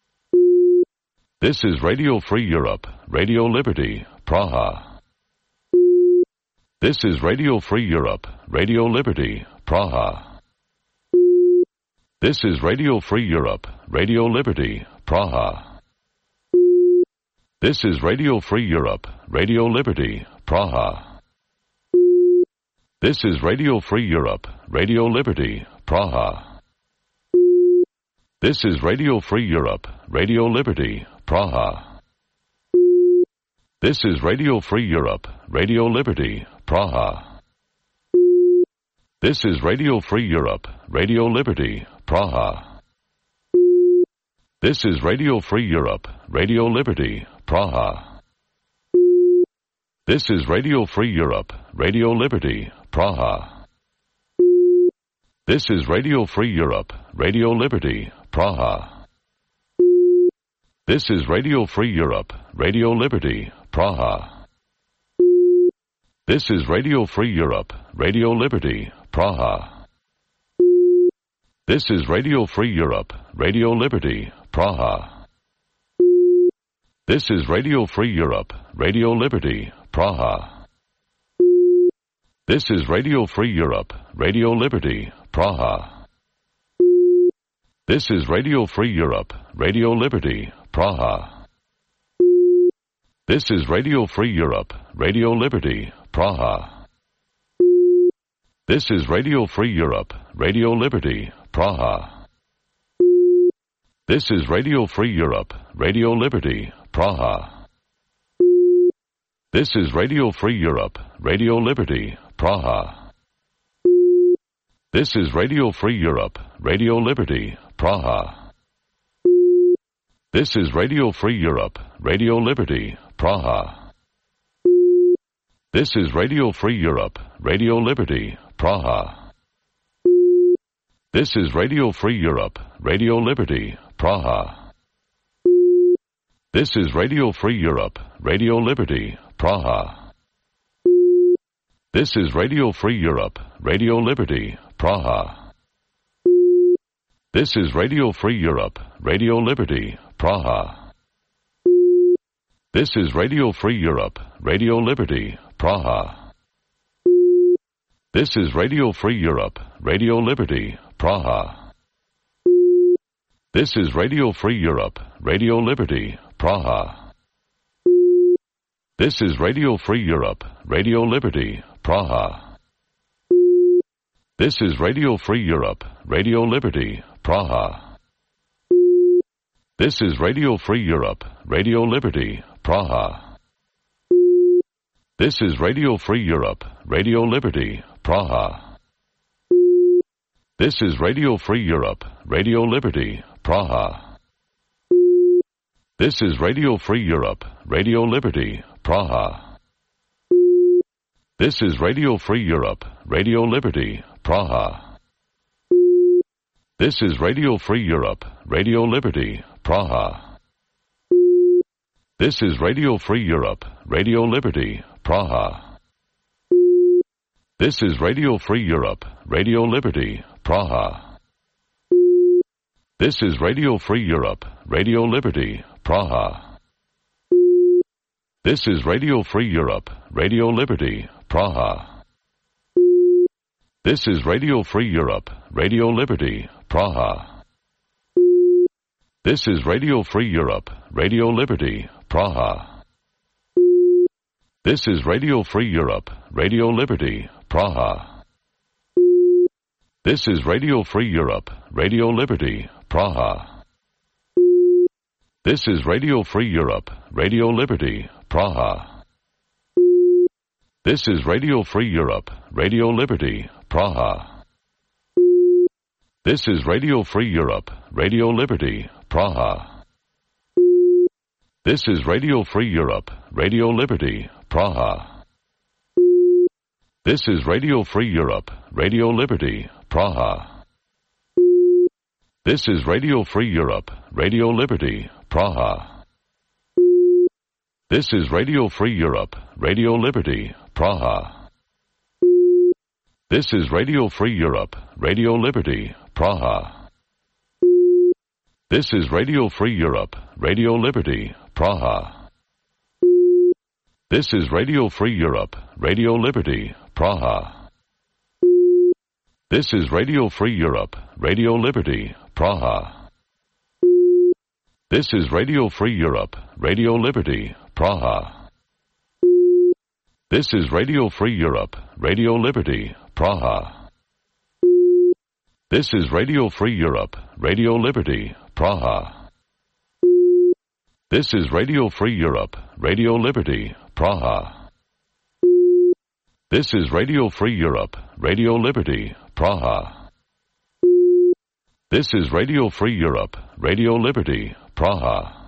This is Radio Free Europe, Radio Liberty, Praha. This is Radio Free Europe, Radio Liberty, Praha. This is Radio Free Europe, Radio Liberty, Praha. This is Radio Free Europe, Radio Liberty, Praha. This is Radio Free Europe, Radio Liberty, Praha. This is Radio Free Europe, Radio Liberty, Praha. This is Radio Free Europe, Radio Liberty, Praha. This is Radio Free Europe, Radio Liberty, Praha. This is Radio Free Europe, Radio Liberty, Praha. This is Radio Free Europe, Radio Liberty, Praha. This is Radio Free Europe, Radio Liberty, Praha. This is Radio Free Europe, Radio Liberty, Praha. This is Radio Free Europe, Radio Liberty, Praha. This is Radio Free Europe, Radio Liberty, Praha. This is Radio Free Europe, Radio Liberty, Praha. This is Radio Free Europe, Radio Liberty, Praha. This is Radio Free Europe, Radio Liberty, Praha. This is Radio Free Europe, Radio Liberty, Praha. This is Radio Free Europe, Radio Liberty, Praha. This is Radio Free Europe, Radio Liberty, Praha. This is Radio Free Europe, Radio Liberty, Praha. This is Radio Free Europe, Radio Liberty, Praha. This is Radio Free Europe, Radio Liberty, Praha. This is Radio Free Europe, Radio Liberty, Praha. This is Radio Free Europe, Radio Liberty, Praha. This is Radio Free Europe, Radio Liberty, Praha. This is Radio Free Europe, Radio Liberty, Praha. This is Radio Free Europe, Radio Liberty, Praha. This is Radio Free Europe, Radio Liberty, Praha. This is Radio Free Europe, Radio Liberty, Praha. This is Radio Free Europe, Radio Liberty, Praha. This is Radio Free Europe, Radio Liberty, Praha. This is Radio Free Europe, Radio Liberty, Praha. This is Radio Free Europe, Radio Liberty, Praha. This is Radio Free Europe, Radio Liberty, Praha. This is Radio Free Europe, Radio Liberty, Praha. This is Radio Free Europe, Radio Liberty, Praha. This is Radio Free Europe, Radio Liberty, Praha. This is Radio Free Europe, Radio Liberty, Praha. This is Radio Free Europe, Radio Liberty, Praha. This is Radio Free Europe, Radio Liberty, Praha. This is Radio Free Europe, Radio Liberty, Praha. This is Radio Free Europe, Radio Liberty, Praha. This is Radio Free Europe, Radio Liberty, Praha. This is Radio Free Europe, Radio Liberty, Praha. This is Radio Free Europe, Radio Liberty, Praha. This is Radio Free Europe, Radio Liberty, Praha. This is Radio Free Europe, Radio Liberty, Praha. This is Radio Free Europe, Radio Liberty, Praha. This is Radio Free Europe, Radio Liberty, Praha. This is Radio Free Europe, Radio Liberty, Praha. This is Radio Free Europe, Radio Liberty, Praha. This is Radio Free Europe, Radio Liberty, Praha. This is Radio Free Europe, Radio Liberty, Praha. This is Radio Free Europe, Radio Liberty, Praha. This is Radio Free Europe, Radio Liberty, Praha. This is Radio Free Europe, Radio Liberty, Praha. This is Radio Free Europe, Radio Liberty, Praha. This is Radio Free Europe, Radio Liberty, Praha. This is Radio Free Europe, Radio Liberty, Praha. This is Radio Free Europe, Radio Liberty, Praha. This is Radio Free Europe, Radio Liberty, Praha. This is Radio Free Europe, Radio Liberty, Praha. This is Radio Free Europe, Radio Liberty, Praha.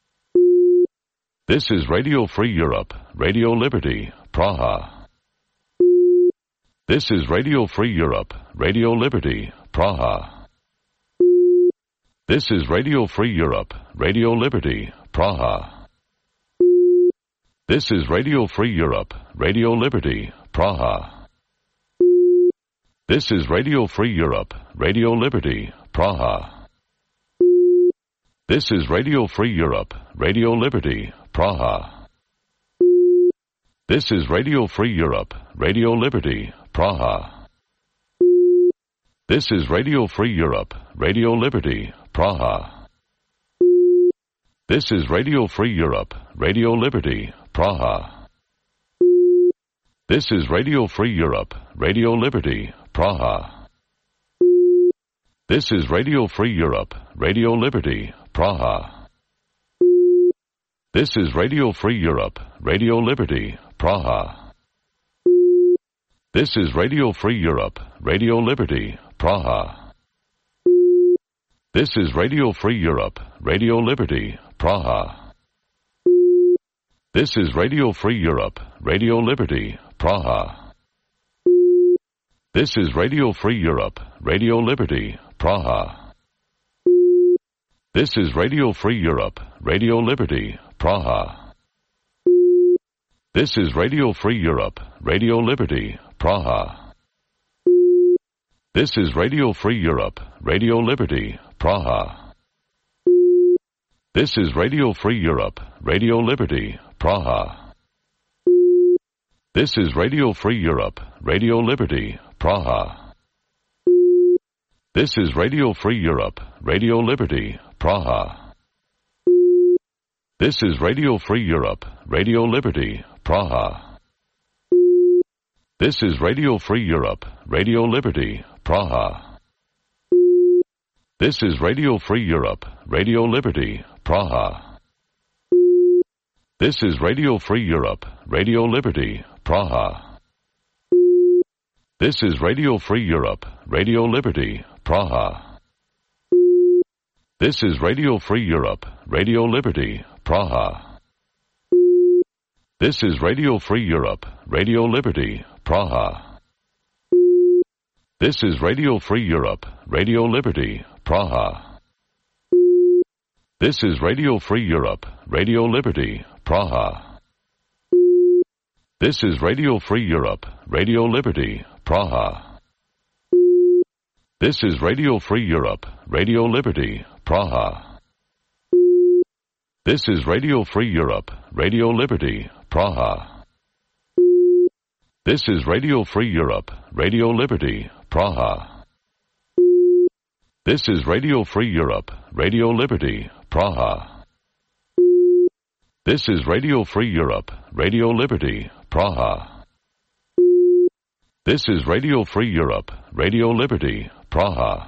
This is Radio Free Europe, Radio Liberty, Praha. This is Radio Free Europe, Radio Liberty, Praha. This is Radio Free Europe, Radio Liberty, Praha. This is Radio Free Europe, Radio Liberty, Praha. This is Radio Free Europe, Radio Liberty, Praha. This is Radio Free Europe, Radio Liberty, Praha. This is Radio Free Europe, Radio Liberty, Praha. This is Radio Free Europe, Radio Liberty, Praha. This is Radio Free Europe, Radio Liberty, Praha. This is Radio Free Europe, Radio Liberty, Praha. This is Radio Free Europe, Radio Liberty, Praha. This is Radio Free Europe, Radio Liberty, Praha. This is Radio Free Europe, Radio Liberty, Praha. This is Radio Free Europe, Radio Liberty, Praha. This is Radio Free Europe, Radio Liberty, Praha. This is Radio Free Europe, Radio Liberty, Praha. This is Radio Free Europe, Radio Liberty, Praha. This is Radio Free Europe, Radio Liberty, Praha. This is Radio Free Europe, Radio Liberty, Praha. This is Radio Free Europe, Radio Liberty, Praha. This is Radio Free Europe, Radio Liberty, Praha. This is Radio Free Europe, Radio Liberty, Praha. This is Radio Free Europe, Radio Liberty, Praha. This is Radio Free Europe, Radio Liberty, Praha. This is Radio Free Europe, Radio Liberty, Praha. This is Radio Free Europe, Radio Liberty, Praha. This is Radio Free Europe, Radio Liberty, Praha. This is Radio Free Europe, Radio Liberty, Praha. This is Radio Free Europe, Radio Liberty, Praha. This is Radio Free Europe, Radio Liberty, Praha. This is Radio Free Europe, Radio Liberty, Praha. This is Radio Free Europe, Radio Liberty, Praha. This is Radio Free Europe, Radio Liberty, Praha. This is Radio Free Europe, Radio Liberty, Praha. This is Radio Free Europe, Radio Liberty, Praha. This is Radio Free Europe, Radio Liberty, Praha. This is Radio Free Europe, Radio Liberty, Praha. This is Radio Free Europe, Radio Liberty, Praha.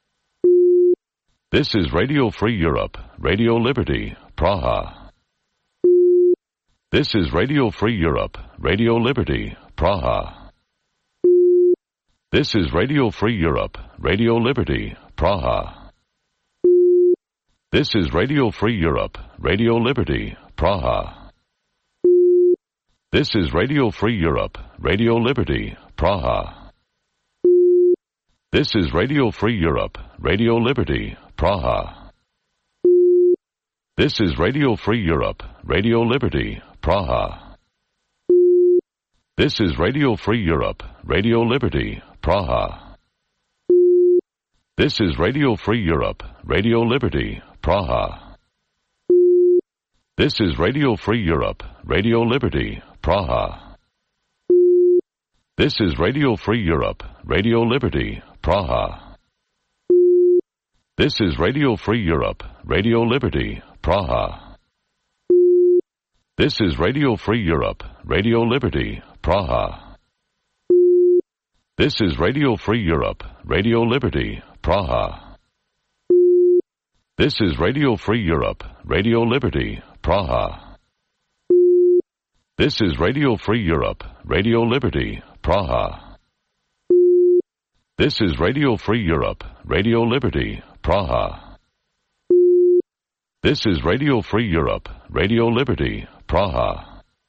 This is Radio Free Europe, Radio Liberty, Praha. This is Radio Free Europe, Radio Liberty, Praha. This is Radio Free Europe, Radio Liberty, Praha. This is Radio Free Europe, Radio Liberty, Praha. This is Radio Free Europe, Radio Liberty, Praha. This is Radio Free Europe, Radio Liberty, Praha. This is Radio Free Europe, Radio Liberty, Praha. This is Radio Free Europe, Radio Liberty, Praha. This is Radio Free Europe, Radio Liberty, Praha. This is Radio Free Europe, Radio Liberty, Praha. This is Radio Free Europe, Radio Liberty, Praha. This is Radio Free Europe, Radio Liberty, Praha. This is Radio Free Europe, Radio Liberty, Praha. This is Radio Free Europe, Radio Liberty, Praha. This is Radio Free Europe, Radio Liberty, Praha. This is Radio Free Europe, Radio Liberty, Praha. This is Radio Free Europe, Radio Liberty, Praha. This is Radio Free Europe, Radio Liberty, Praha.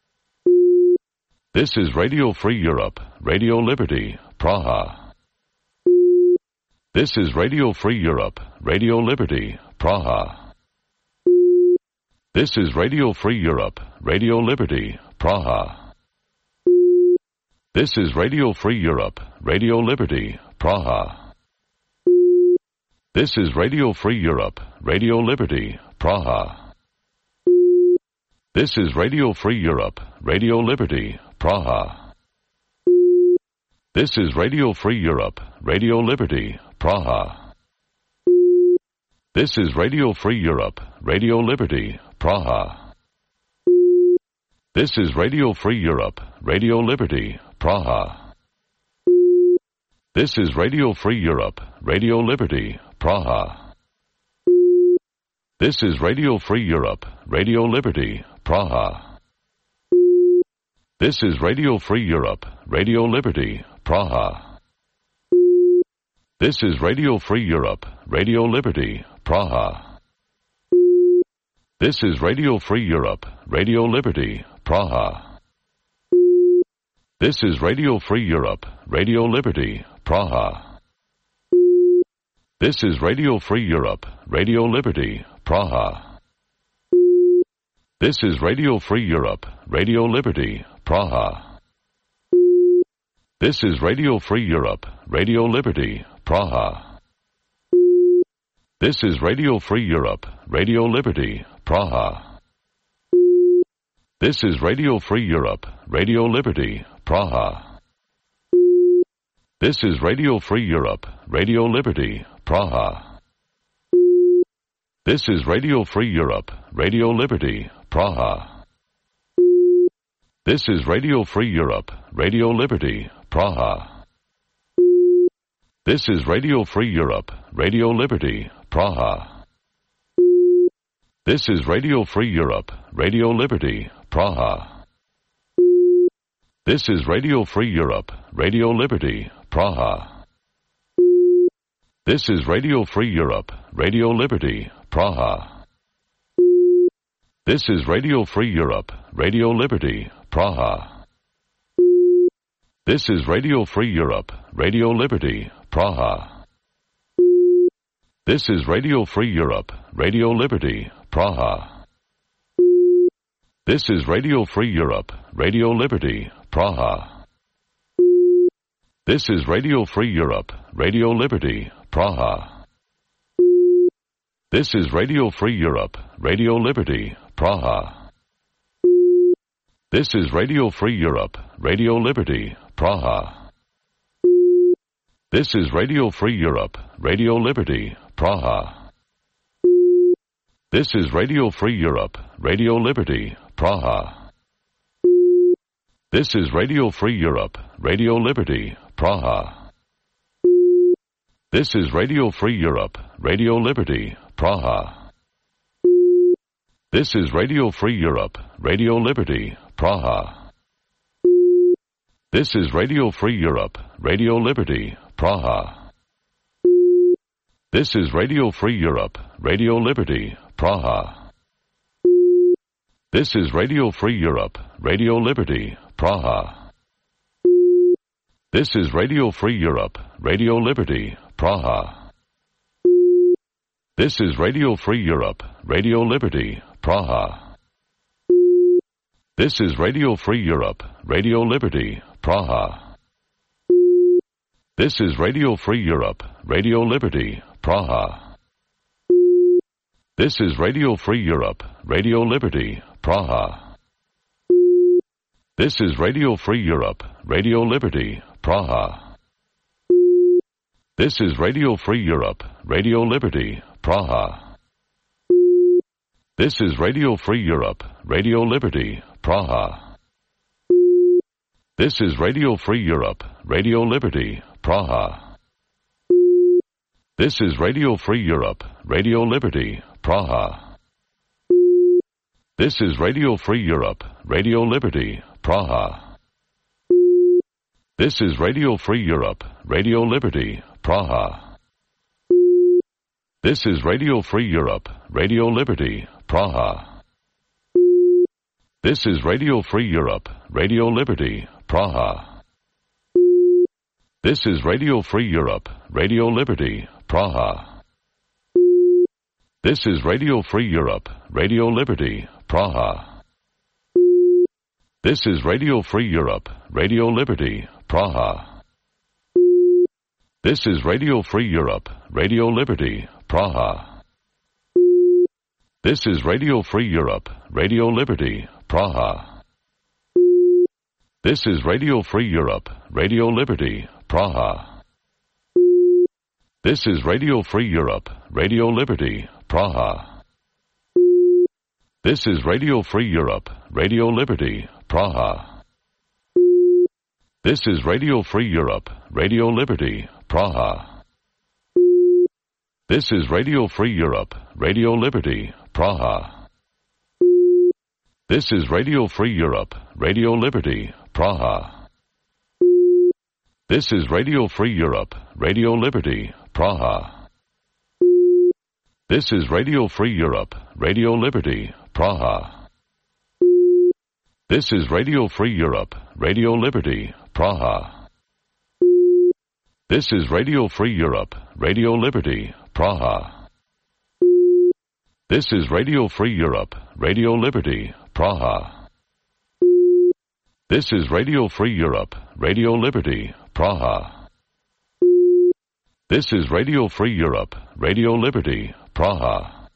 This is Radio Free Europe, Radio Liberty, Praha. This is Radio Free Europe, Radio Liberty, Praha. This is Radio Free Europe, Radio Liberty, Praha. This is Radio Free Europe, Radio Liberty, Praha. This is Radio Free Europe, Radio Liberty, Praha. This is Radio Free Europe, Radio Liberty, Praha. This is Radio Free Europe, Radio Liberty, Praha. This is Radio Free Europe, Radio Liberty, Praha. This is Radio Free Europe, Radio Liberty, Praha. This is Radio Free Europe, Radio Liberty, Praha. This is Radio Free Europe, Radio Liberty, Praha. This is Radio Free Europe, Radio Liberty, Praha. This is Radio Free Europe, Radio Liberty, Praha. This is Radio Free Europe, Radio Liberty, Praha. This is Radio Free Europe, Radio Liberty, Praha. This is Radio Free Europe, Radio Liberty, Praha. This is Radio Free Europe, Radio Liberty, Praha. This is Radio Free Europe, Radio Liberty, Praha. This is Radio Free Europe, Radio Liberty, Praha. This is Radio Free Europe, Radio Liberty, Praha. This is Radio Free Europe, Radio Liberty, Praha. This is Radio Free Europe, Radio Liberty, Praha. This is Radio Free Europe, Radio Liberty, Praha. This is Radio Free Europe, Radio Liberty, Praha. This is Radio Free Europe, Radio Liberty, Praha. This is Radio Free Europe, Radio Liberty, Praha. This is Radio Free Europe, Radio Liberty, Praha. This is Radio Free Europe, Radio Liberty, Praha. This is Radio Free Europe, Radio Liberty, Praha. This is Radio Free Europe, Radio Liberty, Praha. This is Radio Free Europe, Radio Liberty, Praha. This is Radio Free Europe, Radio Liberty, Praha. This is Radio Free Europe, Radio Liberty, Praha. This is Radio Free Europe, Radio Liberty, Praha. This is Radio Free Europe, Radio Liberty, Praha. This is Radio Free Europe, Radio Liberty, Praha. This is Radio Free Europe, Radio Liberty, Praha. This is Radio Free Europe, Radio Liberty, Praha. This is Radio Free Europe, Radio Liberty, Praha. This is Radio Free Europe, Radio Liberty, Praha. This is Radio Free Europe, Radio Liberty, Praha. This is Radio Free Europe, Radio Liberty, Praha. This is Radio Free Europe, Radio Liberty, Praha. This is Radio Free Europe, Radio Liberty, Praha. This is Radio Free Europe, Radio Liberty, Praha. This is Radio Free Europe, Radio Liberty, Praha. This is Radio Free Europe, Radio Liberty, Praha. This is Radio Free Europe, Radio Liberty, Praha. This is Radio Free Europe, Radio Liberty, Praha. This is Radio Free Europe, Radio Liberty, Praha. This is Radio Free Europe, Radio Liberty, Praha. This is Radio Free Europe, Radio Liberty, Praha. This is Radio Free Europe, Radio Liberty, Praha. This is Radio Free Europe, Radio Liberty, Praha. This is Radio Free Europe, Radio Liberty, Praha. This is Radio Free Europe, Radio Liberty, Praha. This is Radio Free Europe, Radio Liberty, Praha. This is Radio Free Europe, Radio Liberty, Praha. This is Radio Free Europe, Radio Liberty, Praha. This is Radio Free Europe, Radio Liberty, Praha. This is Radio Free Europe, Radio Liberty, Praha. This is Radio Free Europe, Radio Liberty, Praha. This is Radio Free Europe, Radio Liberty, Praha. This is Radio Free Europe, Radio Liberty, Praha. This is Radio Free Europe, Radio Liberty, Praha. This is Radio Free Europe, Radio Liberty, Praha. This is Radio Free Europe, Radio Liberty, Praha. This is Radio Free Europe, Radio Liberty, Praha. This is Radio Free Europe, Radio Liberty, Praha. This is Radio Free Europe, Radio Liberty, Praha. This is Radio Free Europe, Radio Liberty, Praha. This is Radio Free Europe, Radio Liberty, Praha. This is Radio Free Europe, Radio Liberty, Praha. This is Radio Free Europe, Radio Liberty, Praha.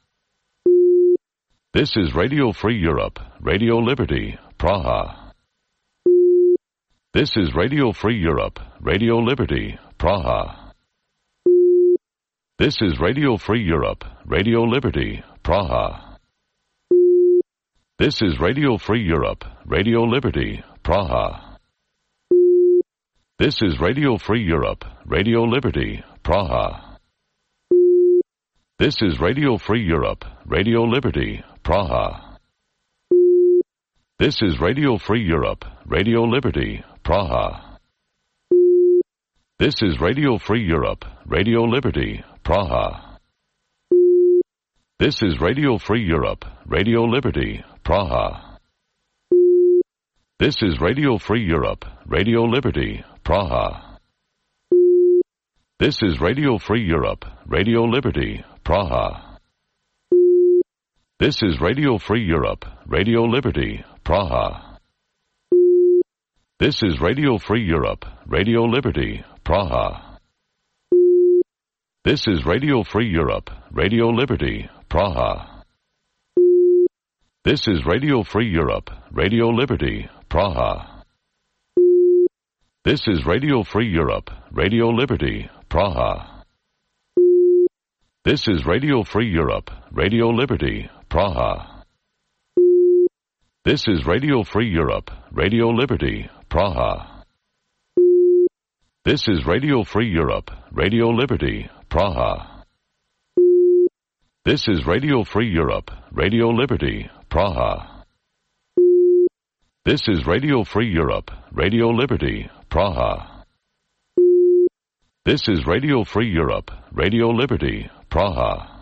This is Radio Free Europe, Radio Liberty, Praha. This is Radio Free Europe, Radio Liberty, Praha. This is Radio Free Europe, Radio Liberty, Praha. This is Radio Free Europe, Radio Liberty, Praha. This is Radio Free Europe, Radio Liberty, Praha. This is Radio Free Europe, Radio Liberty, Praha. This is Radio Free Europe, Radio Liberty, Praha. This is Radio Free Europe, Radio Liberty, Praha. This is Radio Free Europe, Radio Liberty, Praha. This is Radio Free Europe, Radio Liberty, Praha. This is Radio Free Europe, Radio Liberty, Praha. This is Radio Free Europe, Radio Liberty, Praha. This is Radio Free Europe, Radio Liberty, Praha. This is Radio Free Europe, Radio Liberty, Praha. This is Radio Free Europe, Radio Liberty, Praha. This is Radio Free Europe, Radio Liberty, Praha. This is Radio Free Europe, Radio Liberty, Praha. This is Radio Free Europe, Radio Liberty, Praha. This is Radio Free Europe, Radio Liberty, Praha. This is Radio Free Europe, Radio Liberty, Praha. This is Radio Free Europe, Radio Liberty, Praha. This is Radio Free Europe, Radio Liberty, Praha.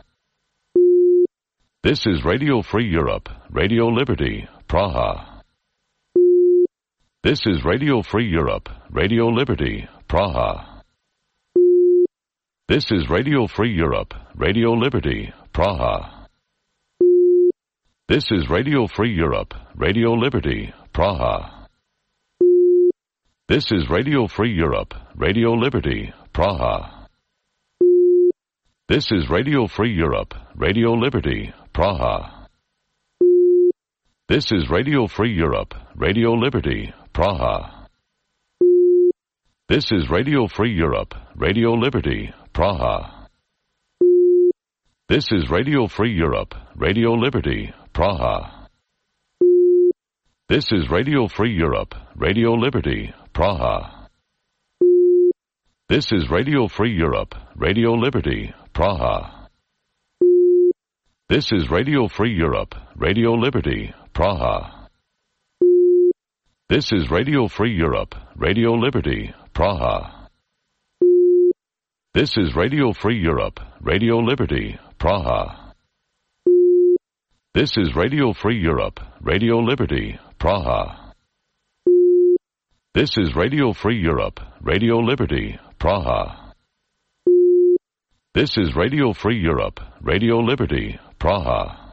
This is Radio Free Europe, Radio Liberty, Praha. This is Radio Free Europe, Radio Liberty, Praha. This is Radio Free Europe, Radio Liberty, Praha. This is Radio Free Europe, Radio Liberty, Praha. This is Radio Free Europe, Radio Liberty, Praha. This is Radio Free Europe, Radio Liberty, Praha. This is Radio Free Europe, Radio Liberty, Praha. This is Radio Free Europe, Radio Liberty, Praha. This is Radio Free Europe, Radio Liberty, Praha. This is Radio Free Europe, Radio Liberty, Praha. This is Radio Free Europe, Radio Liberty, Praha. This is Radio Free Europe, Radio Liberty, Praha. This is Radio Free Europe, Radio Liberty, Praha. This is Radio Free Europe, Radio Liberty, Praha. This is Radio Free Europe, Radio Liberty, Praha. This is Radio Free Europe, Radio Liberty, Praha. This is Radio Free Europe, Radio Liberty, Praha.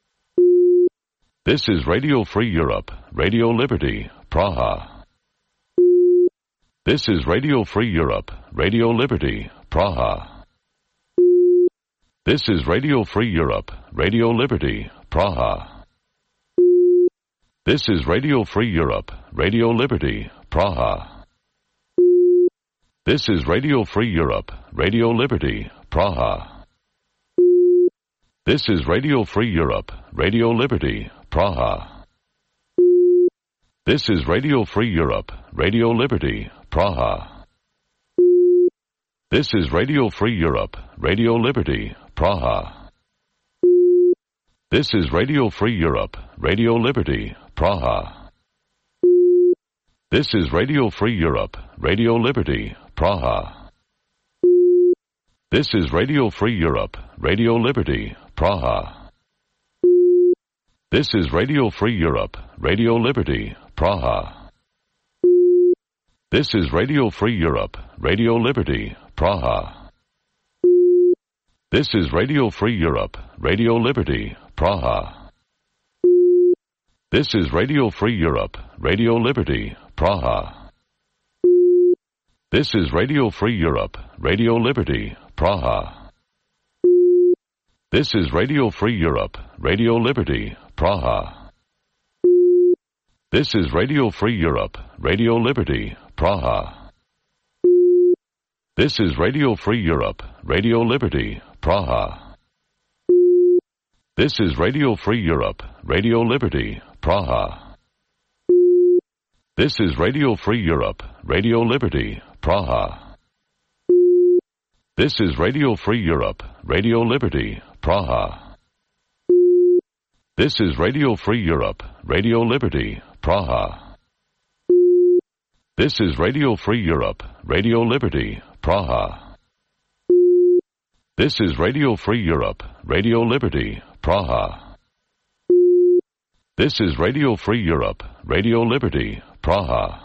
This is Radio Free Europe, Radio Liberty, Praha. This is Radio Free Europe, Radio Liberty, Praha. This is Radio Free Europe, Radio Liberty, Praha. This is Radio Free Europe, Radio Liberty, Praha. This is Radio Free Europe, Radio Liberty, Praha. This is Radio Free Europe, Radio Liberty, Praha. This is Radio Free Europe, Radio Liberty, Praha. This is Radio Free Europe, Radio Liberty, Praha. This is Radio Free Europe, Radio Liberty, Praha. This is Radio Free Europe, Radio Liberty, Praha. This is Radio Free Europe, Radio Liberty, Praha. This is Radio Free Europe, Radio Liberty, Praha. This is Radio Free Europe, Radio Liberty, Praha. This is Radio Free Europe, Radio Liberty, Praha. This is Radio Free Europe, Radio Liberty, Praha. This is Radio Free Europe, Radio Liberty, Praha. This is Radio Free Europe, Radio Liberty, Praha. This is Radio Free Europe, Radio Liberty, Praha. This is Radio Free Europe, Radio Liberty, Praha. This is Radio Free Europe, Radio Liberty, Praha. This is Radio Free Europe, Radio Liberty, Praha. This is Radio Free Europe, Radio Liberty, Praha. This is Radio Free Europe, Radio Liberty, Praha. This is Radio Free Europe, Radio Liberty, Praha. This is Radio Free Europe, Radio Liberty, Praha. This is Radio Free Europe, Radio Liberty, Praha.